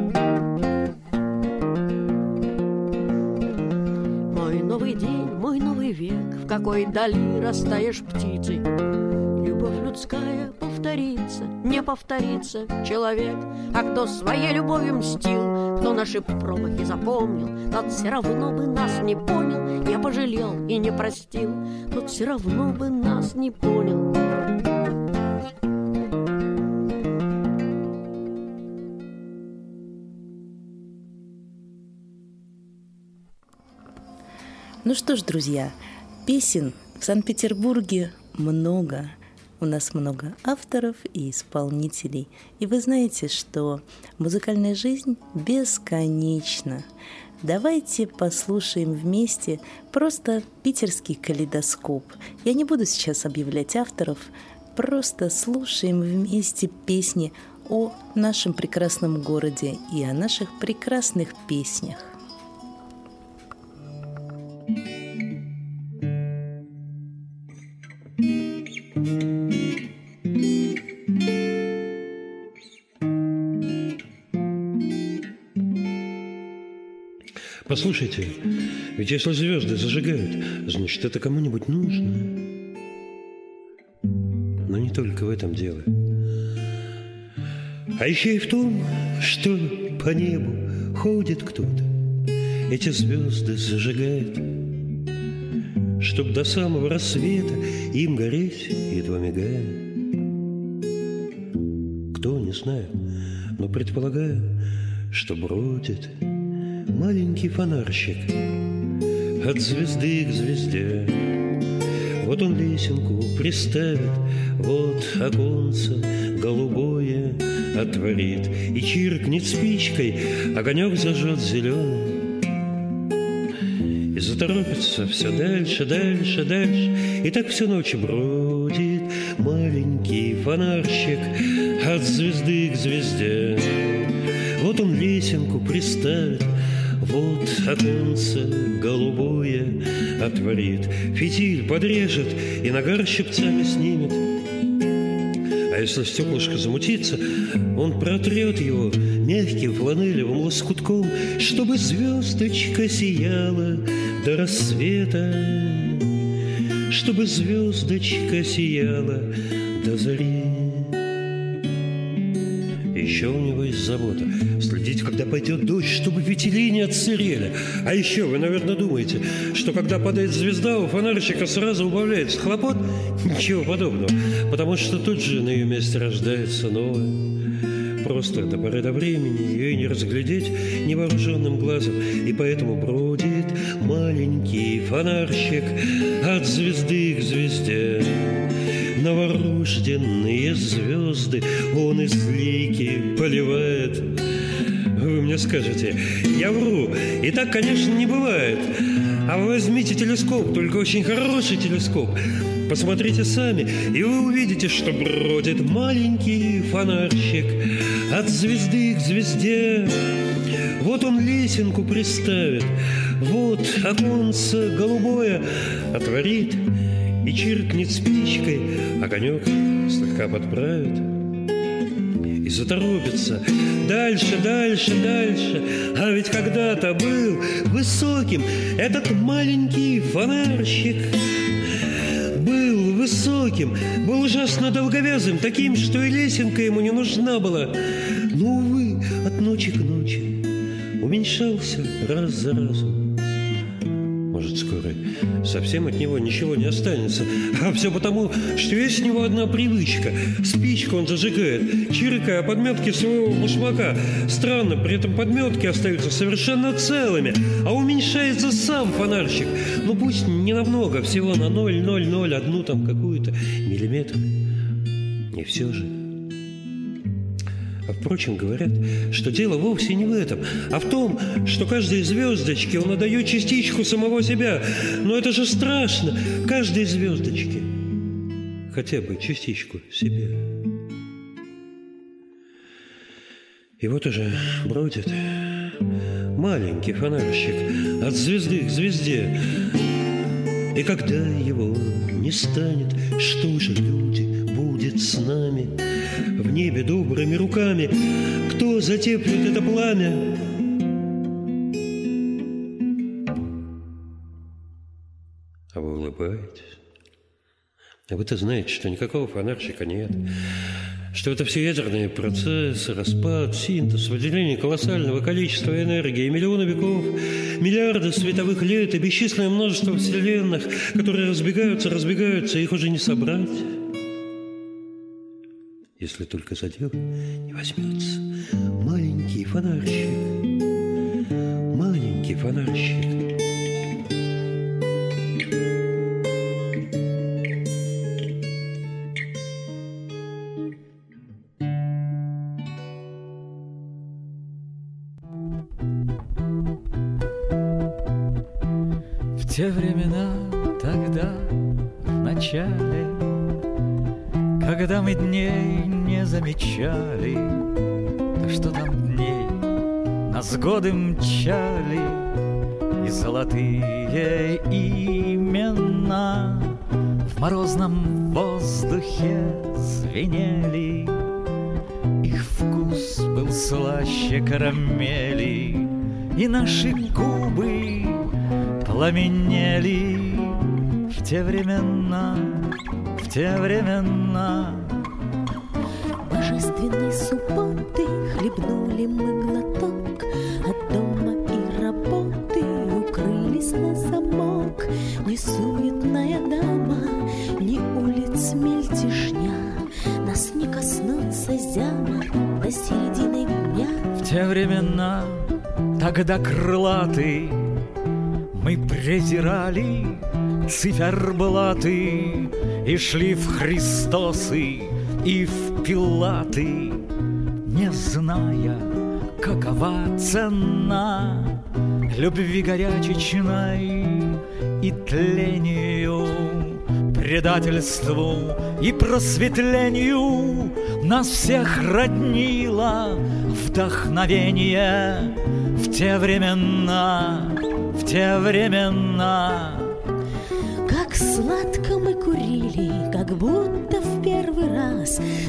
Мой новый день, мой новый век, в какой дали растаешь птицей. Любовь людская повторится, не повторится человек. А кто своей любовью мстил, кто наши промахи запомнил, тот все равно бы нас не понял, не пожалел и не простил. Тот все равно бы нас не понял. Ну что ж, друзья, песен в Санкт-Петербурге много. У нас много авторов и исполнителей. И вы знаете, что музыкальная жизнь бесконечна. Давайте послушаем вместе просто питерский калейдоскоп. Я не буду сейчас объявлять авторов, просто слушаем вместе песни о нашем прекрасном городе и о наших прекрасных песнях. Послушайте, ведь если звезды зажигают, значит, это кому-нибудь нужно. Но не только в этом дело. А еще и в том, что по небу ходит кто-то, эти звезды зажигает, чтоб до самого рассвета им гореть, едва мигая. Кто, не знаю, но предполагаю, что бродит маленький фонарщик от звезды к звезде. Вот он лесенку приставит, вот оконце голубое отворит и чиркнет спичкой, огонек зажжет зеленый. И заторопится все дальше, дальше, дальше, и так всю ночь бродит маленький фонарщик от звезды к звезде. Вот он лесенку приставит, вот оконце голубое отворит, фитиль подрежет и нагар щипцами снимет. А А если стеклышко замутится, он протрет его мягким фланелевым лоскутком, чтобы звездочка сияла до рассвета, чтобы звездочка сияла до зари. Еще у него есть забота – следить, когда пойдет дождь, чтобы фитили не отсырели. А еще вы, наверное, думаете, что когда падает звезда, у фонарщика сразу убавляется хлопот? Ничего подобного, потому что тут же на ее месте рождается новое. Просто до поры до времени ее и не разглядеть невооруженным глазом, и поэтому бродит маленький фонарщик от звезды к звезде. Новорожденные звезды он из лейки поливает. Вы мне скажете, я вру, и так, конечно, не бывает. А вы возьмите телескоп, только очень хороший телескоп. Посмотрите сами, и вы увидите, что бродит маленький фонарщик от звезды к звезде. Вот он лесенку приставит, вот оконце голубое отворит и чиркнет спичкой, огонек слегка подправит и заторопится дальше, дальше, дальше. А ведь когда-то был высоким этот маленький фонарщик. Был высоким, был ужасно долговязым, таким, что и лесенка ему не нужна была. Но, увы, от ночи к ночи уменьшался раз за разом. Может, скоро совсем от него ничего не останется. А все потому, что есть у него одна привычка. Спичку он зажигает, чиркая подметки своего башмака. Странно, при этом подметки остаются совершенно целыми, а уменьшается сам фонарщик. Ну пусть не намного, всего на 0,001 там какую-то миллиметр. И все же. А впрочем, говорят, что дело вовсе не в этом, а в том, что каждой звездочке он отдает частичку самого себя. Но это же страшно, каждой звездочке хотя бы частичку себя. И вот уже бродит маленький фонарщик от звезды к звезде. И когда его не станет, что же, люди, будет с нами? В небе добрыми руками кто затеплит это пламя? А вы улыбаетесь? А вы-то знаете, что никакого фонарщика нет, что это все ядерные процессы, распад, синтез, выделение колоссального количества энергии, миллионы веков, миллиарды световых лет и бесчисленное множество вселенных, которые разбегаются, их уже не собрать. Если только за дело не возьмется маленький фонарщик, маленький фонарщик. В те времена, тогда, в начале, когда мы дней не замечали, да что там дней, нас годы мчали, и золотые имена в морозном воздухе звенели. Их вкус был слаще карамели, и наши губы пламенели. В те времена, в те времена. Божественной субботы хлебнули мы глоток от дома и работы, укрылись на замок. Не суетная дама, ни улиц мельтешня, нас не коснутся зяма до середины дня. В те времена, тогда крылатый, мы презирали циферблаты и шли в Христосы и в Пилаты, не зная, какова цена любви горячечной и тлению, предательству и просветлению. Нас всех роднило вдохновение в те времена, в те времена. Как сладко мы курили, как будто в первый раз,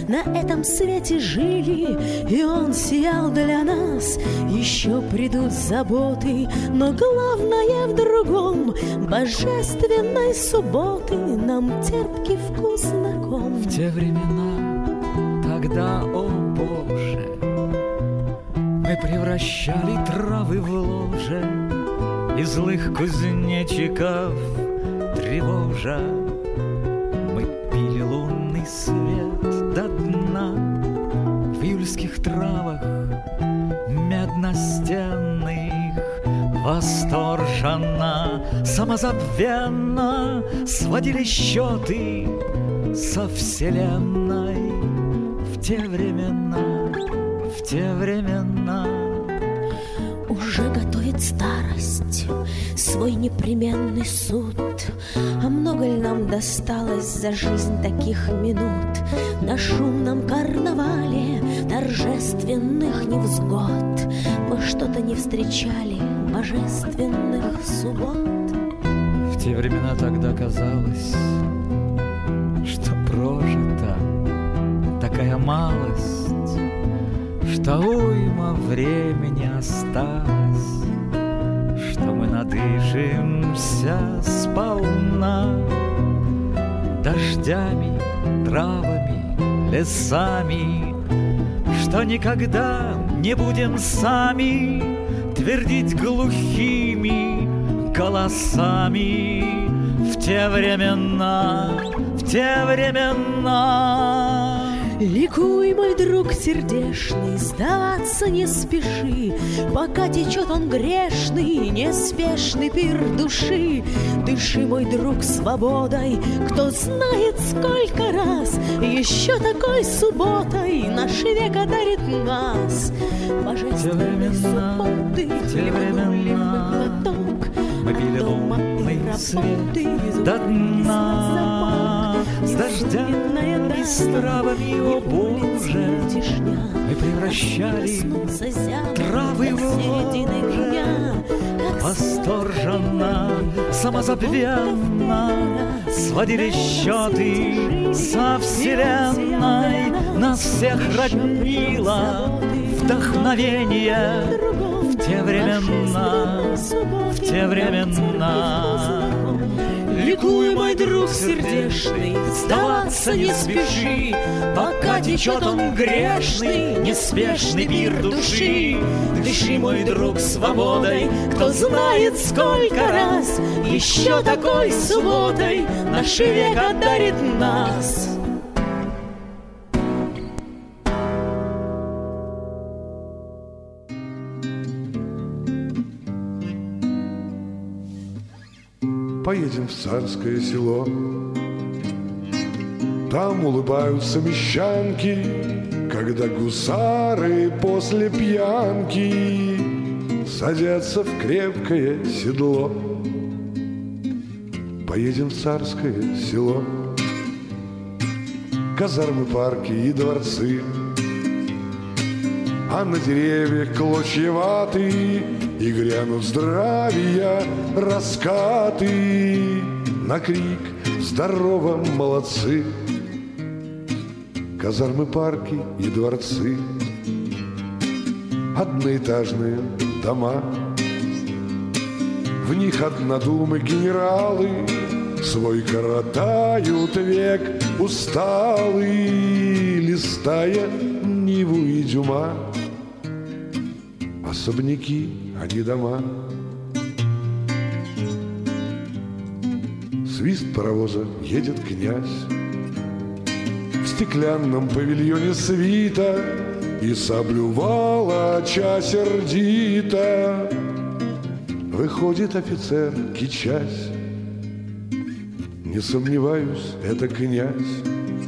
на этом свете жили, и он сиял для нас. Еще придут заботы, но главное в другом. Божественной субботы нам терпкий вкус знаком. В те времена, тогда, о Боже, мы превращали травы в ложе и злых кузнечиков тревожа. Мы пили лунный свет до дна в июльских травах медностенных. Восторженно, самозабвенно сводили счеты со вселенной. В те времена, в те времена. Уже готовит старость свой непременный суд. А много ли нам досталось за жизнь таких минут? На шумном карнавале торжественных невзгод мы что-то не встречали божественных суббот. В те времена тогда казалось, что прожита такая малость, что уйма времени осталось, что мы надышимся сполна дождями, травами, лесами, что никогда не будем сами твердить глухими голосами. В те времена, в те времена. Ликуй, мой друг сердечный, сдаваться не спеши, пока течет он грешный, неспешный пир души. Дыши, мой друг, свободой, кто знает, сколько раз еще такой субботой наш век одарит нас. Божественной субботы ликуем мы глоток, мы пили лунный свет до дна с дождями, с травами, о Боже, мы превращали травы в ложе. Восторженно, самозабвенно сводили счеты со вселенной. Нас всех роднило вдохновение. В те времена, в те времена. Ликуй, мой друг сердечный, сдаваться не спеши, пока течет он грешный, неспешный пир души. Дыши, мой друг, свободой, кто знает, сколько раз еще такой субботой наш век одарит нас. Поедем в царское село. Там улыбаются мещанки, когда гусары после пьянки садятся в крепкое седло. Поедем в царское село. Казармы, парки и дворцы, а на деревьях клочья ваты, и грянут здравия раскаты. На крик «Здорово, молодцы!» Казармы, парки и дворцы, одноэтажные дома, в них однодумы генералы свой коротают век усталый, листая Ниву и Дюма. Особняки, а не дома. Свист паровоза, едет князь, в стеклянном павильоне свита, и саблю волоча сердито выходит офицер, кичась. Не сомневаюсь, это князь,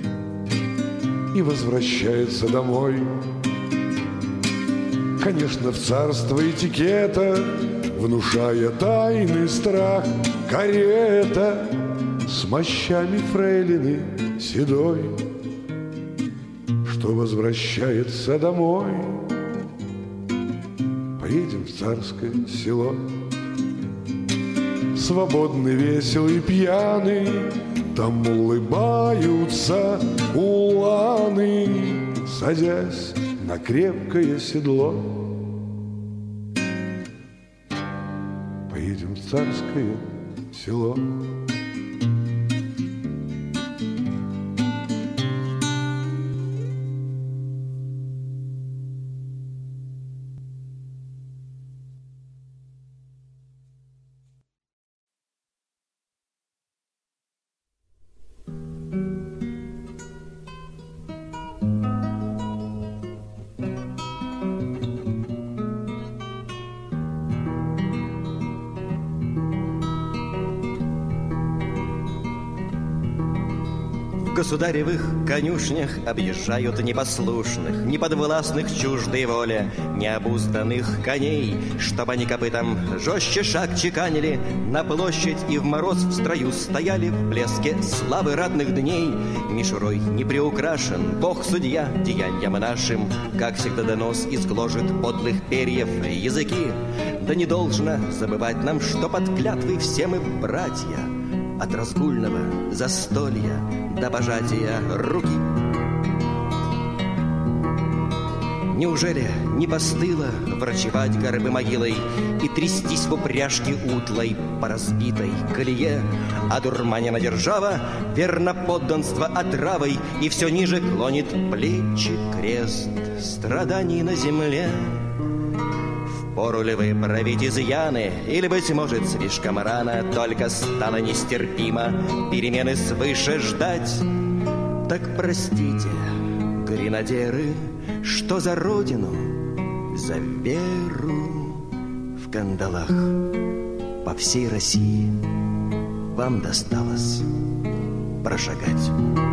и возвращается домой. Конечно, в царство этикета, внушая тайный страх, карета с мощами фрейлины седой, что возвращается домой. Поедем в царское село. Свободный, веселый, пьяный, там улыбаются уланы, садясь на крепкое седло. Поедем в царское село. В государевых конюшнях объезжают непослушных, неподвластных чуждой воле, необузданных коней, чтобы они копытом жестче шаг чеканили, на площадь и в мороз в строю стояли в блеске славы ратных дней. Мишурой не приукрашен Бог-судья деяниям нашим, как всегда донос изгложит подлых перьев языки. Да не должно забывать нам, что под клятвой все мы братья, от разгульного застолья до пожатия руки. Неужели не постыло врачевать горбы могилой и трястись в упряжке утлой по разбитой колее? Одурманена держава, верно подданство отравой, и все ниже клонит плечи крест страданий на земле. Пору ли вы править изъяны, или, быть может, слишком рано только стало нестерпимо перемены свыше ждать? Так простите, гренадеры, что за родину, за веру в кандалах по всей России вам досталось прошагать.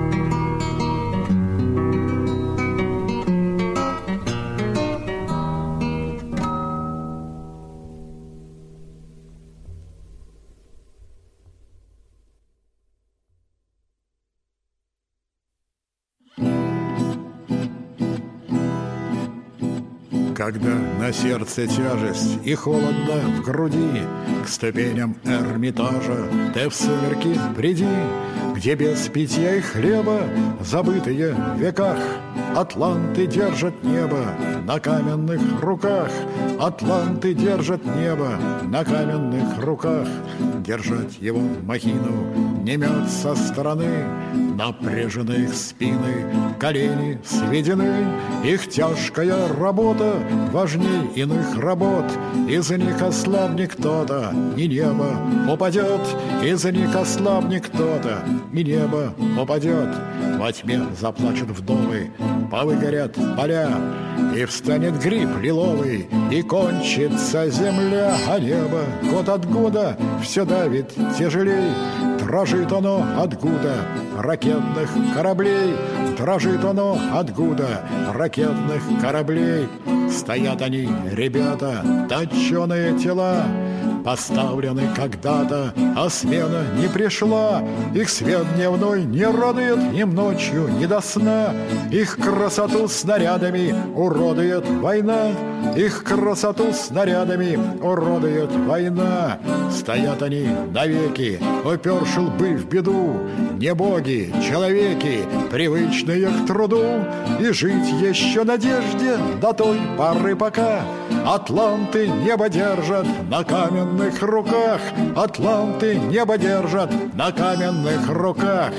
Когда на сердце тяжесть и холодно в груди, к ступеням Эрмитажа ты в сумерки приди, где без питья и хлеба, забытые в веках, атланты держат небо на каменных руках. Атланты держат небо на каменных руках. Держать его махину не мед со стороны. Напряжены их спины, колени сведены. Их тяжкая работа важней иных работ. Из них ослабнет кто-то, и небо упадет. Из них ослабнет кто-то, и небо упадет. Во тьме заплачут вдовы, повыгорят поля, и встанет гриб лиловый, и кончится земля. А небо год от года все давит тяжелей. Дрожит оно от гуда ракетных кораблей. Дрожит оно от гуда ракетных кораблей. Стоят они, ребята, точеные тела, поставлены когда-то, а смена не пришла. Их свет дневной не радует им ночью не до сна. Их красоту снарядами уродует война. Их красоту снарядами уродует война. Стоят они навеки, уперши лбы в беду. Не боги, человеки, привычные к труду. И жить еще надежде до той поры, пока атланты небо держат на каменных руках. Атланты небо держат на каменных руках.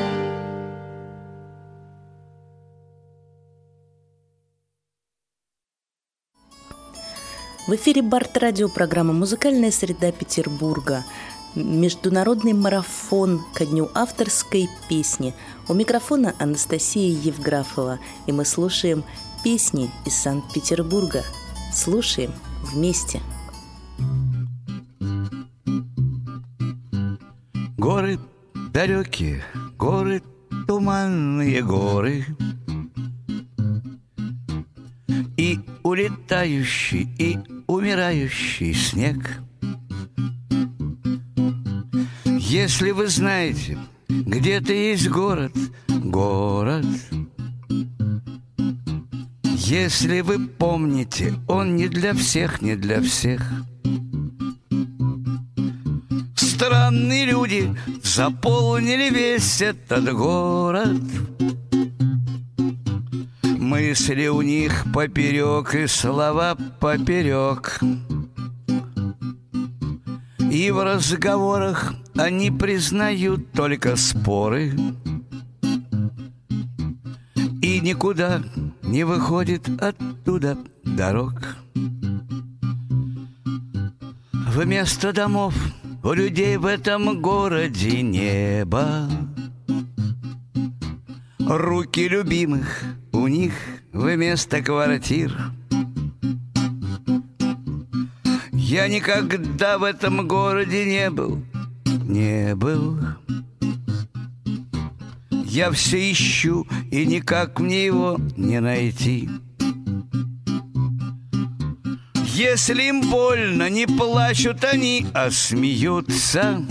В эфире Барт-радио, программа «Музыкальная среда Петербурга». Международный марафон ко дню авторской песни. У микрофона Анастасия Евграфова. И мы слушаем песни из Санкт-Петербурга. Слушаем вместе. Горы далекие, горы туманные горы, и улетающий, и умирающий снег. Если вы знаете, где-то есть город, город. Если вы помните, он не для всех, не для всех. Страна иностранные люди заполнили весь этот город. Мысли у них поперек и слова поперек. И в разговорах они признают только споры. И никуда не выходит оттуда дорог. Вместо домов у людей в этом городе небо. Руки любимых у них вместо квартир. Я никогда в этом городе не был. Я все ищу, и никак мне его не найти. Если им больно, не плачут они, а смеются.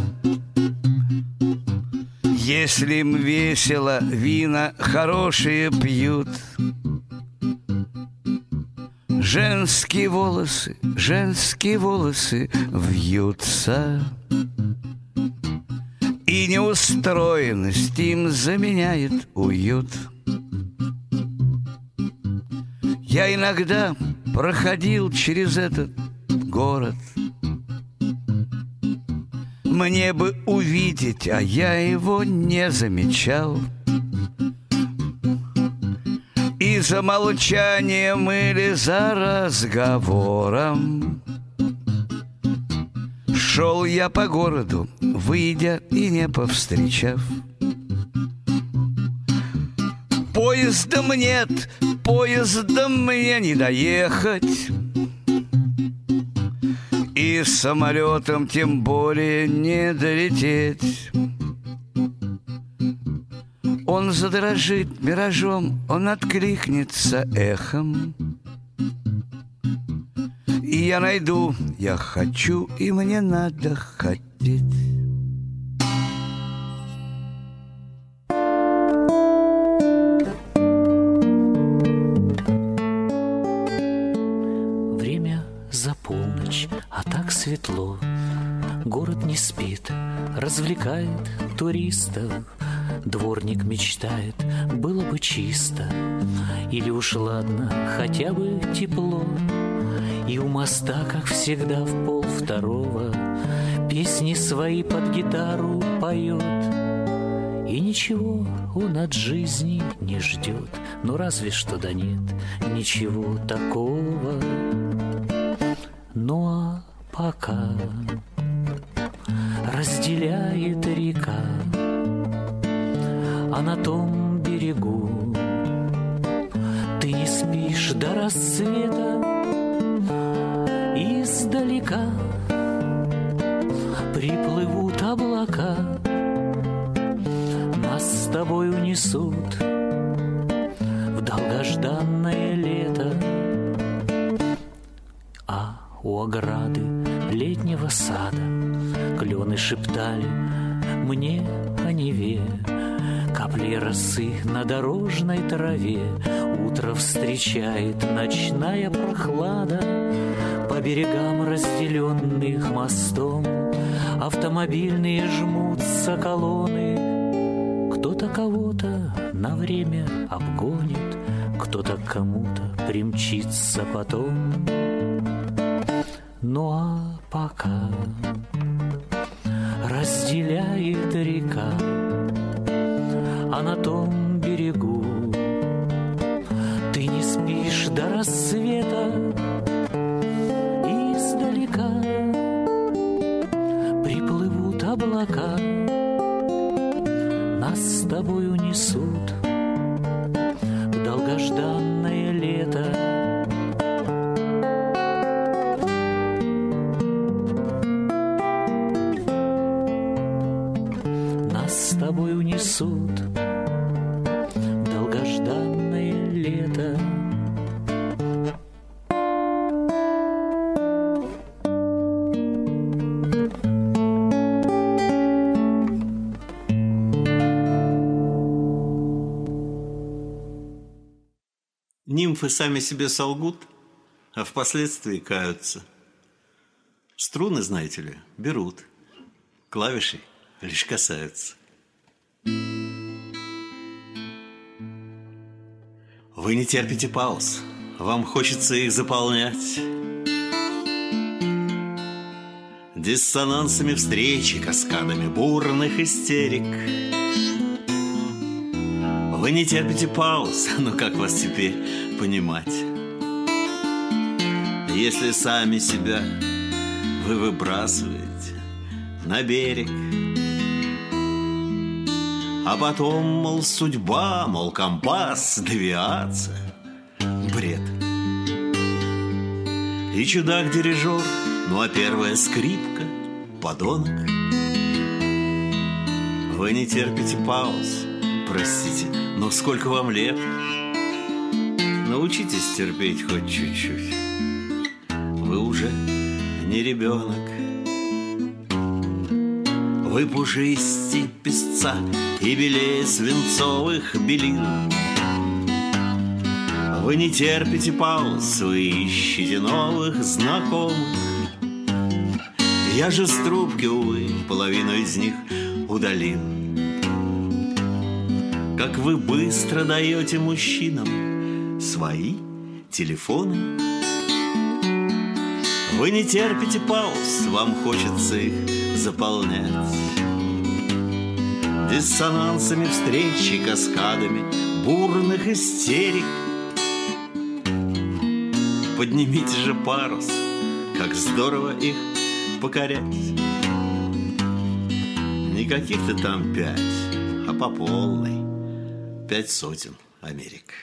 Если им весело, вина хорошие пьют. Женские волосы вьются. И неустроенность им заменяет уют. Я иногда проходил через этот город. Мне бы увидеть, а я его не замечал. И за молчанием или за разговором шел я по городу, выйдя и не повстречав. Поездом нет, поездом мне не доехать. И самолетом тем более не долететь. Он задрожит миражом, он откликнется эхом. И я найду, я хочу, и мне надо хотеть. Время за полночь, а так светло. Город не спит, развлекает туристов. Дворник мечтает, было бы чисто. Или уж ладно, хотя бы тепло. И у моста, как всегда, в 1:30 песни свои под гитару поет. И ничего он от жизни не ждет. Ну разве что да нет ничего такого. Ну а пока разделяет река, а на том берегу ты не спишь до рассвета. Издалека приплывут облака, нас с тобой унесут в долгожданное лето. А у ограды летнего сада клены шептали мне о Неве. Капли росы на дорожной траве утро встречает ночная прохлада. По берегам, разделенных мостом, автомобильные жмутся колонны. Кто-то кого-то на время обгонит, кто-то к кому-то примчится потом. Ну а пока разделяет река, а на том берегу ты не спишь до рассвета. Издалека приплывут облака, нас с тобой унесут в долгожданное лето. Нас с тобой унесут в долгожданное лето. Нимфы сами себе солгут, а впоследствии каются. Струны, знаете ли, берут. клавиши лишь касаются. Вы не терпите пауз, вам хочется их заполнять диссонансами встречи, каскадами бурных истерик. Вы не терпите пауз, но как вас теперь понимать, если сами себя вы выбрасываете на берег? А потом, мол, судьба, мол, компас, девиация, бред. И чудак-дирижер, ну а первая скрипка — подонок. Вы не терпите пауз, простите, но сколько вам лет? Научитесь терпеть хоть чуть-чуть. Вы уже не ребенок. Вы пушистей песца и белее свинцовых белил. Вы не терпите пауз, вы ищете новых знакомых. Я же с трубки, увы, половину из них удалил. Как вы быстро даете мужчинам свои телефоны. Вы не терпите пауз, вам хочется их заполнять диссонансами встречи, каскадами бурных истерик. Поднимите же парус, как здорово их покорять. Не каких-то там 5, а по полной 500 Америк.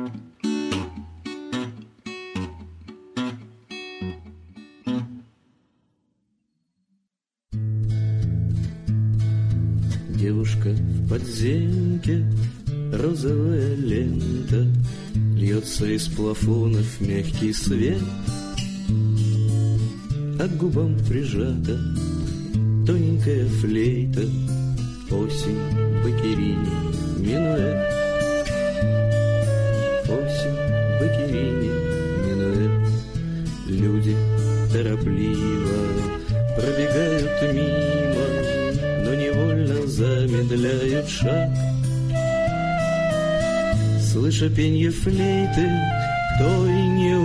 Девушка в подземке, розовая лента, льется из плафонов мягкий свет, а к губам прижата тоненькая флейта, осень, бакерини, минуэт. Осень, бакерини, минуэт. Люди торопливо пробегают мимо, но невольно замедляют шаг. Слыша пенье флейты, той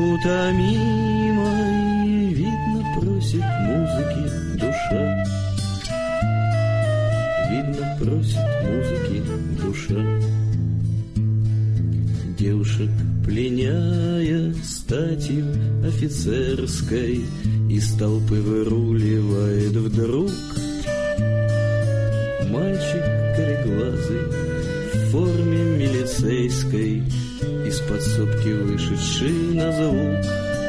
неутомимой, видно, просит музыки душа. Видно, просит музыки душа. Девушек пленяя статью офицерской, из толпы выруливает вдруг мальчик кореглазый в форме милицейской, из подсобки вышедший на звук.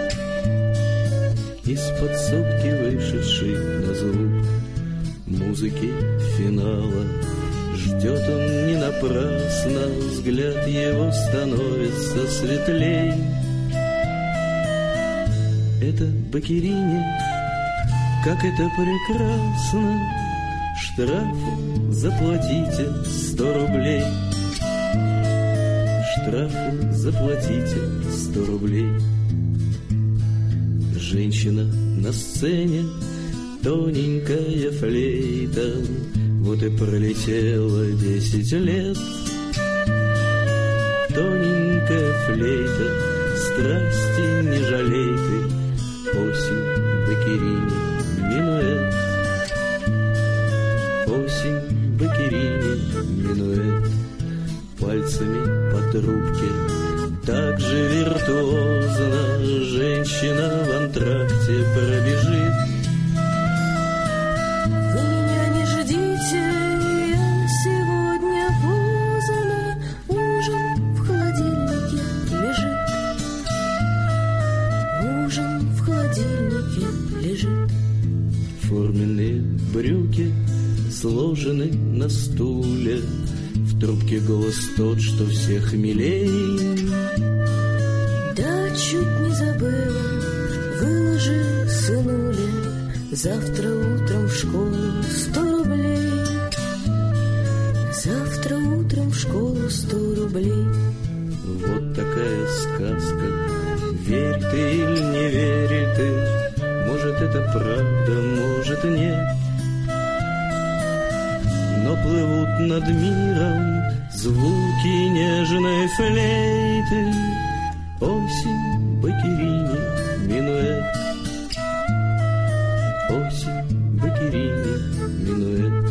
Из подсобки вышедший на звук музыки финала. Ждет он не напрасно, взгляд его становится светлей. Это бакерини, как это прекрасно. Штрафу заплатите 100 рублей. Штрафу заплатите 100 рублей. Женщина на сцене, тоненькая флейта, вот и пролетело 10 лет. Тоненькая флейта, страсти не жалей ты. Осень, бакерини, минуэт. Осень, бакерини, минуэт. Пальцами по трубке так же виртуозно женщина в антракте пробежит. Вы меня не ждите, я сегодня поздно. Ужин в холодильнике лежит. Ужин в холодильнике лежит. Форменные брюки сложены на стуле, в трубке голос тот, что всех милей. Да, чуть не забыла, выложи, сынуля, завтра утром в школу 100 рублей. Завтра утром в школу 100 рублей. Вот такая сказка, верь ты или не верь ты, может это правда, может и нет. но плывут над миром звуки нежной флейты. Осень, бакерини, минуэт. Осень, бакерини, минуэт.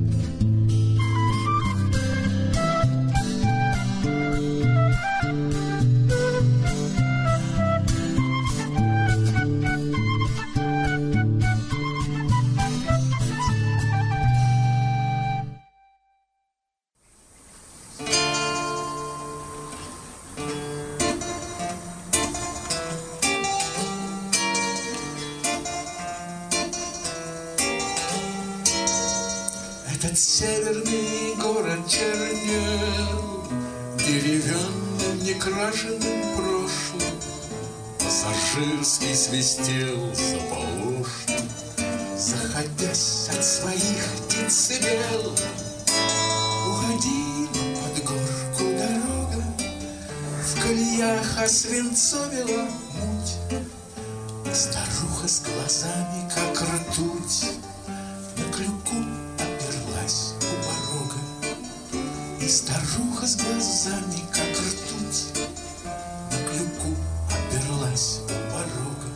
Этот северный город чернел деревянным некрашенным прошлым. Пассажирский свистел заполошно, заходясь от своих децибел. Уходила под горку дорога, в колеях освинцовила муть. Старуха с глазами, как ртуть, на клюку оперлась у порога. И старуха с глазами, как ртуть, на клюку оперлась у порога.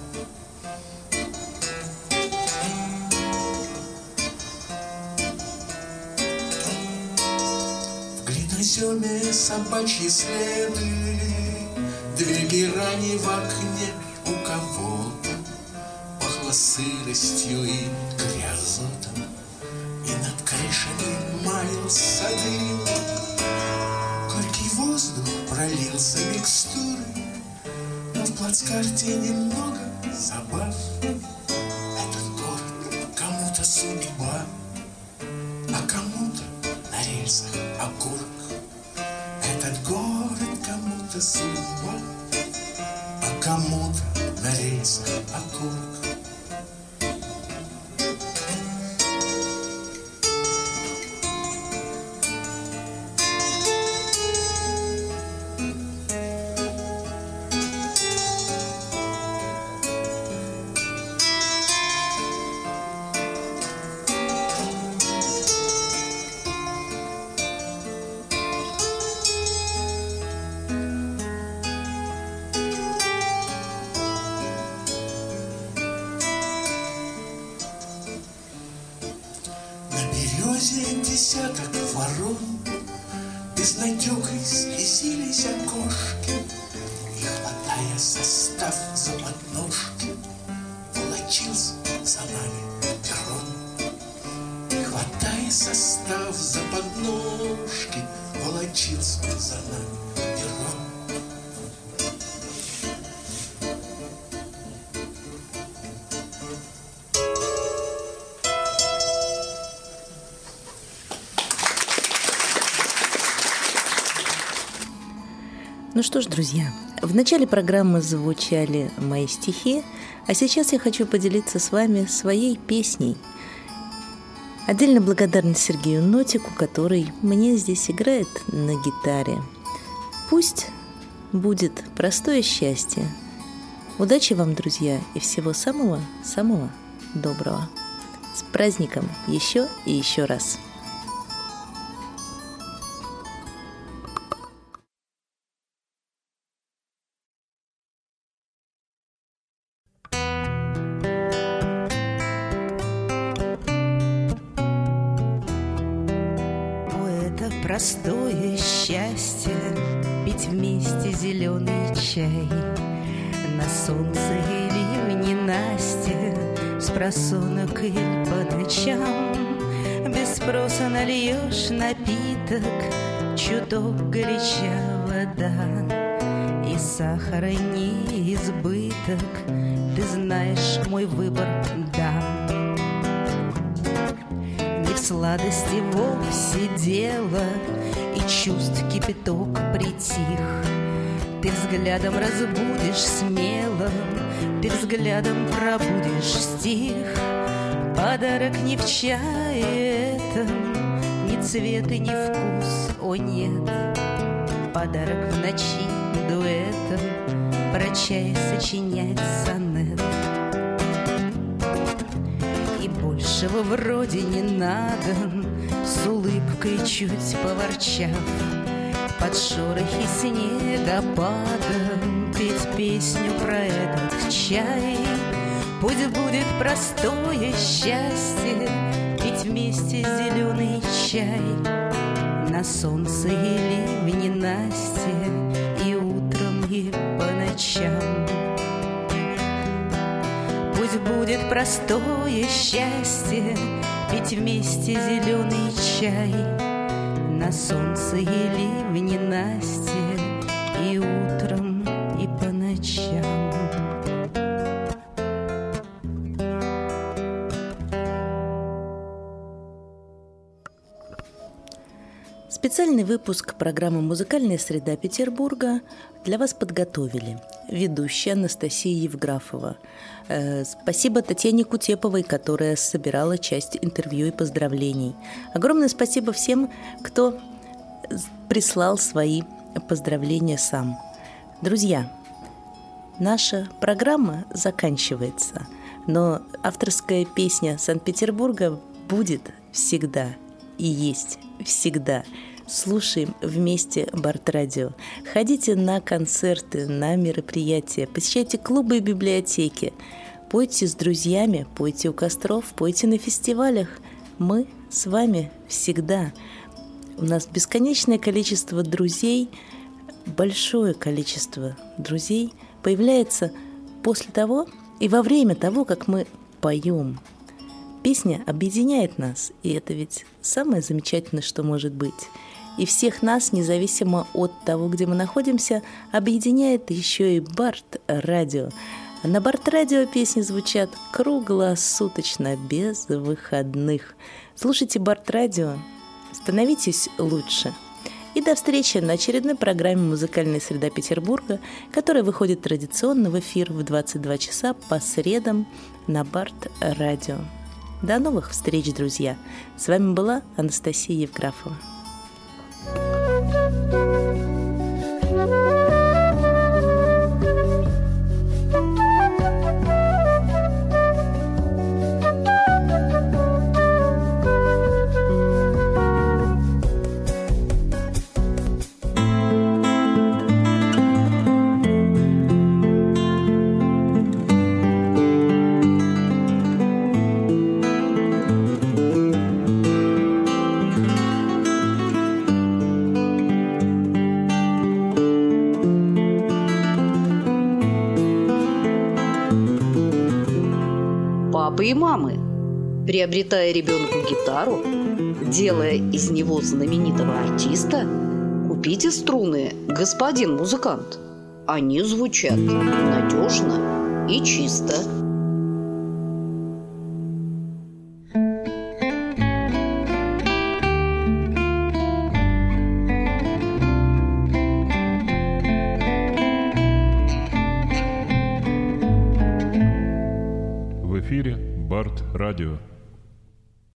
В глиноземе собачьи следы, две герани в окне у кого-то. Пахло сыростью и грязотом, и над крышами маялся дым. Горький воздух пролился микстурой, но в плацкарте немного забав. Этот город кому-то судьба, а кому-то на рельсах окурок. Этот город кому-то судьба, а кому-то на рельсах окурок. Десяток ворон безнадегой слезились окошки, и, хватая состав за подножки, волочился за нами перрон. И, хватая состав за подножки, волочился за нами перрон. Ну что ж, друзья, в начале программы звучали мои стихи, а сейчас я хочу поделиться с вами своей песней. Отдельно благодарна Сергею Нотику, который мне здесь играет на гитаре. Пусть будет простое счастье. Удачи вам, друзья, и всего самого-самого доброго. С праздником еще и еще раз. Простое счастье пить вместе зеленый чай, на солнце или в ненастье, спросонок или по ночам. Без спроса нальешь напиток, чуток горяча вода, и сахара не избыток, ты знаешь мой выбор, да. В сладости вовсе дело, и чувств кипяток притих. Ты взглядом разбудишь смело, ты взглядом пробудишь стих. Подарок не в чае этом, ни цвет и ни вкус, о нет. Подарок в ночи дуэтом, про чай сочинять сонет. Большего вроде не надо, с улыбкой чуть поворчав, под шорохи снегопада петь песню про этот чай. Пусть будет простое счастье пить вместе зеленый чай на солнце и ливне Насте, и утром, и по ночам. Пусть будет простое счастье пить вместе зеленый чай на солнце и ливне Насте, и утром, и по ночам. Специальный выпуск программы «Музыкальная среда Петербурга» для вас подготовили ведущая Анастасия Евграфова. Спасибо Татьяне Кутеповой, которая собирала часть интервью и поздравлений. Огромное спасибо всем, кто прислал свои поздравления сам. Друзья, наша программа заканчивается, но авторская песня Санкт-Петербурга будет всегда и есть всегда. Слушаем вместе Барт-радио. Ходите на концерты, на мероприятия, посещайте клубы и библиотеки. Пойте с друзьями, пойте у костров, пойте на фестивалях. Мы с вами всегда. У нас бесконечное количество друзей, большое количество друзей появляется после того и во время того, как мы поем. Песня объединяет нас, и это ведь самое замечательное, что может быть. И всех нас, независимо от того, где мы находимся, объединяет еще и Барт-радио. На Барт-радио песни звучат круглосуточно, без выходных. Слушайте Барт-радио, становитесь лучше. И до встречи на очередной программе «Музыкальная среда Петербурга», которая выходит традиционно в эфир в 22 часа по средам на Барт-радио. До новых встреч, друзья! С вами была Анастасия Евграфова. Папы и мамы, приобретая ребенку гитару, делая из него знаменитого артиста, купите струны, господин музыкант. Они звучат надежно и чисто. В эфире Барт-радио.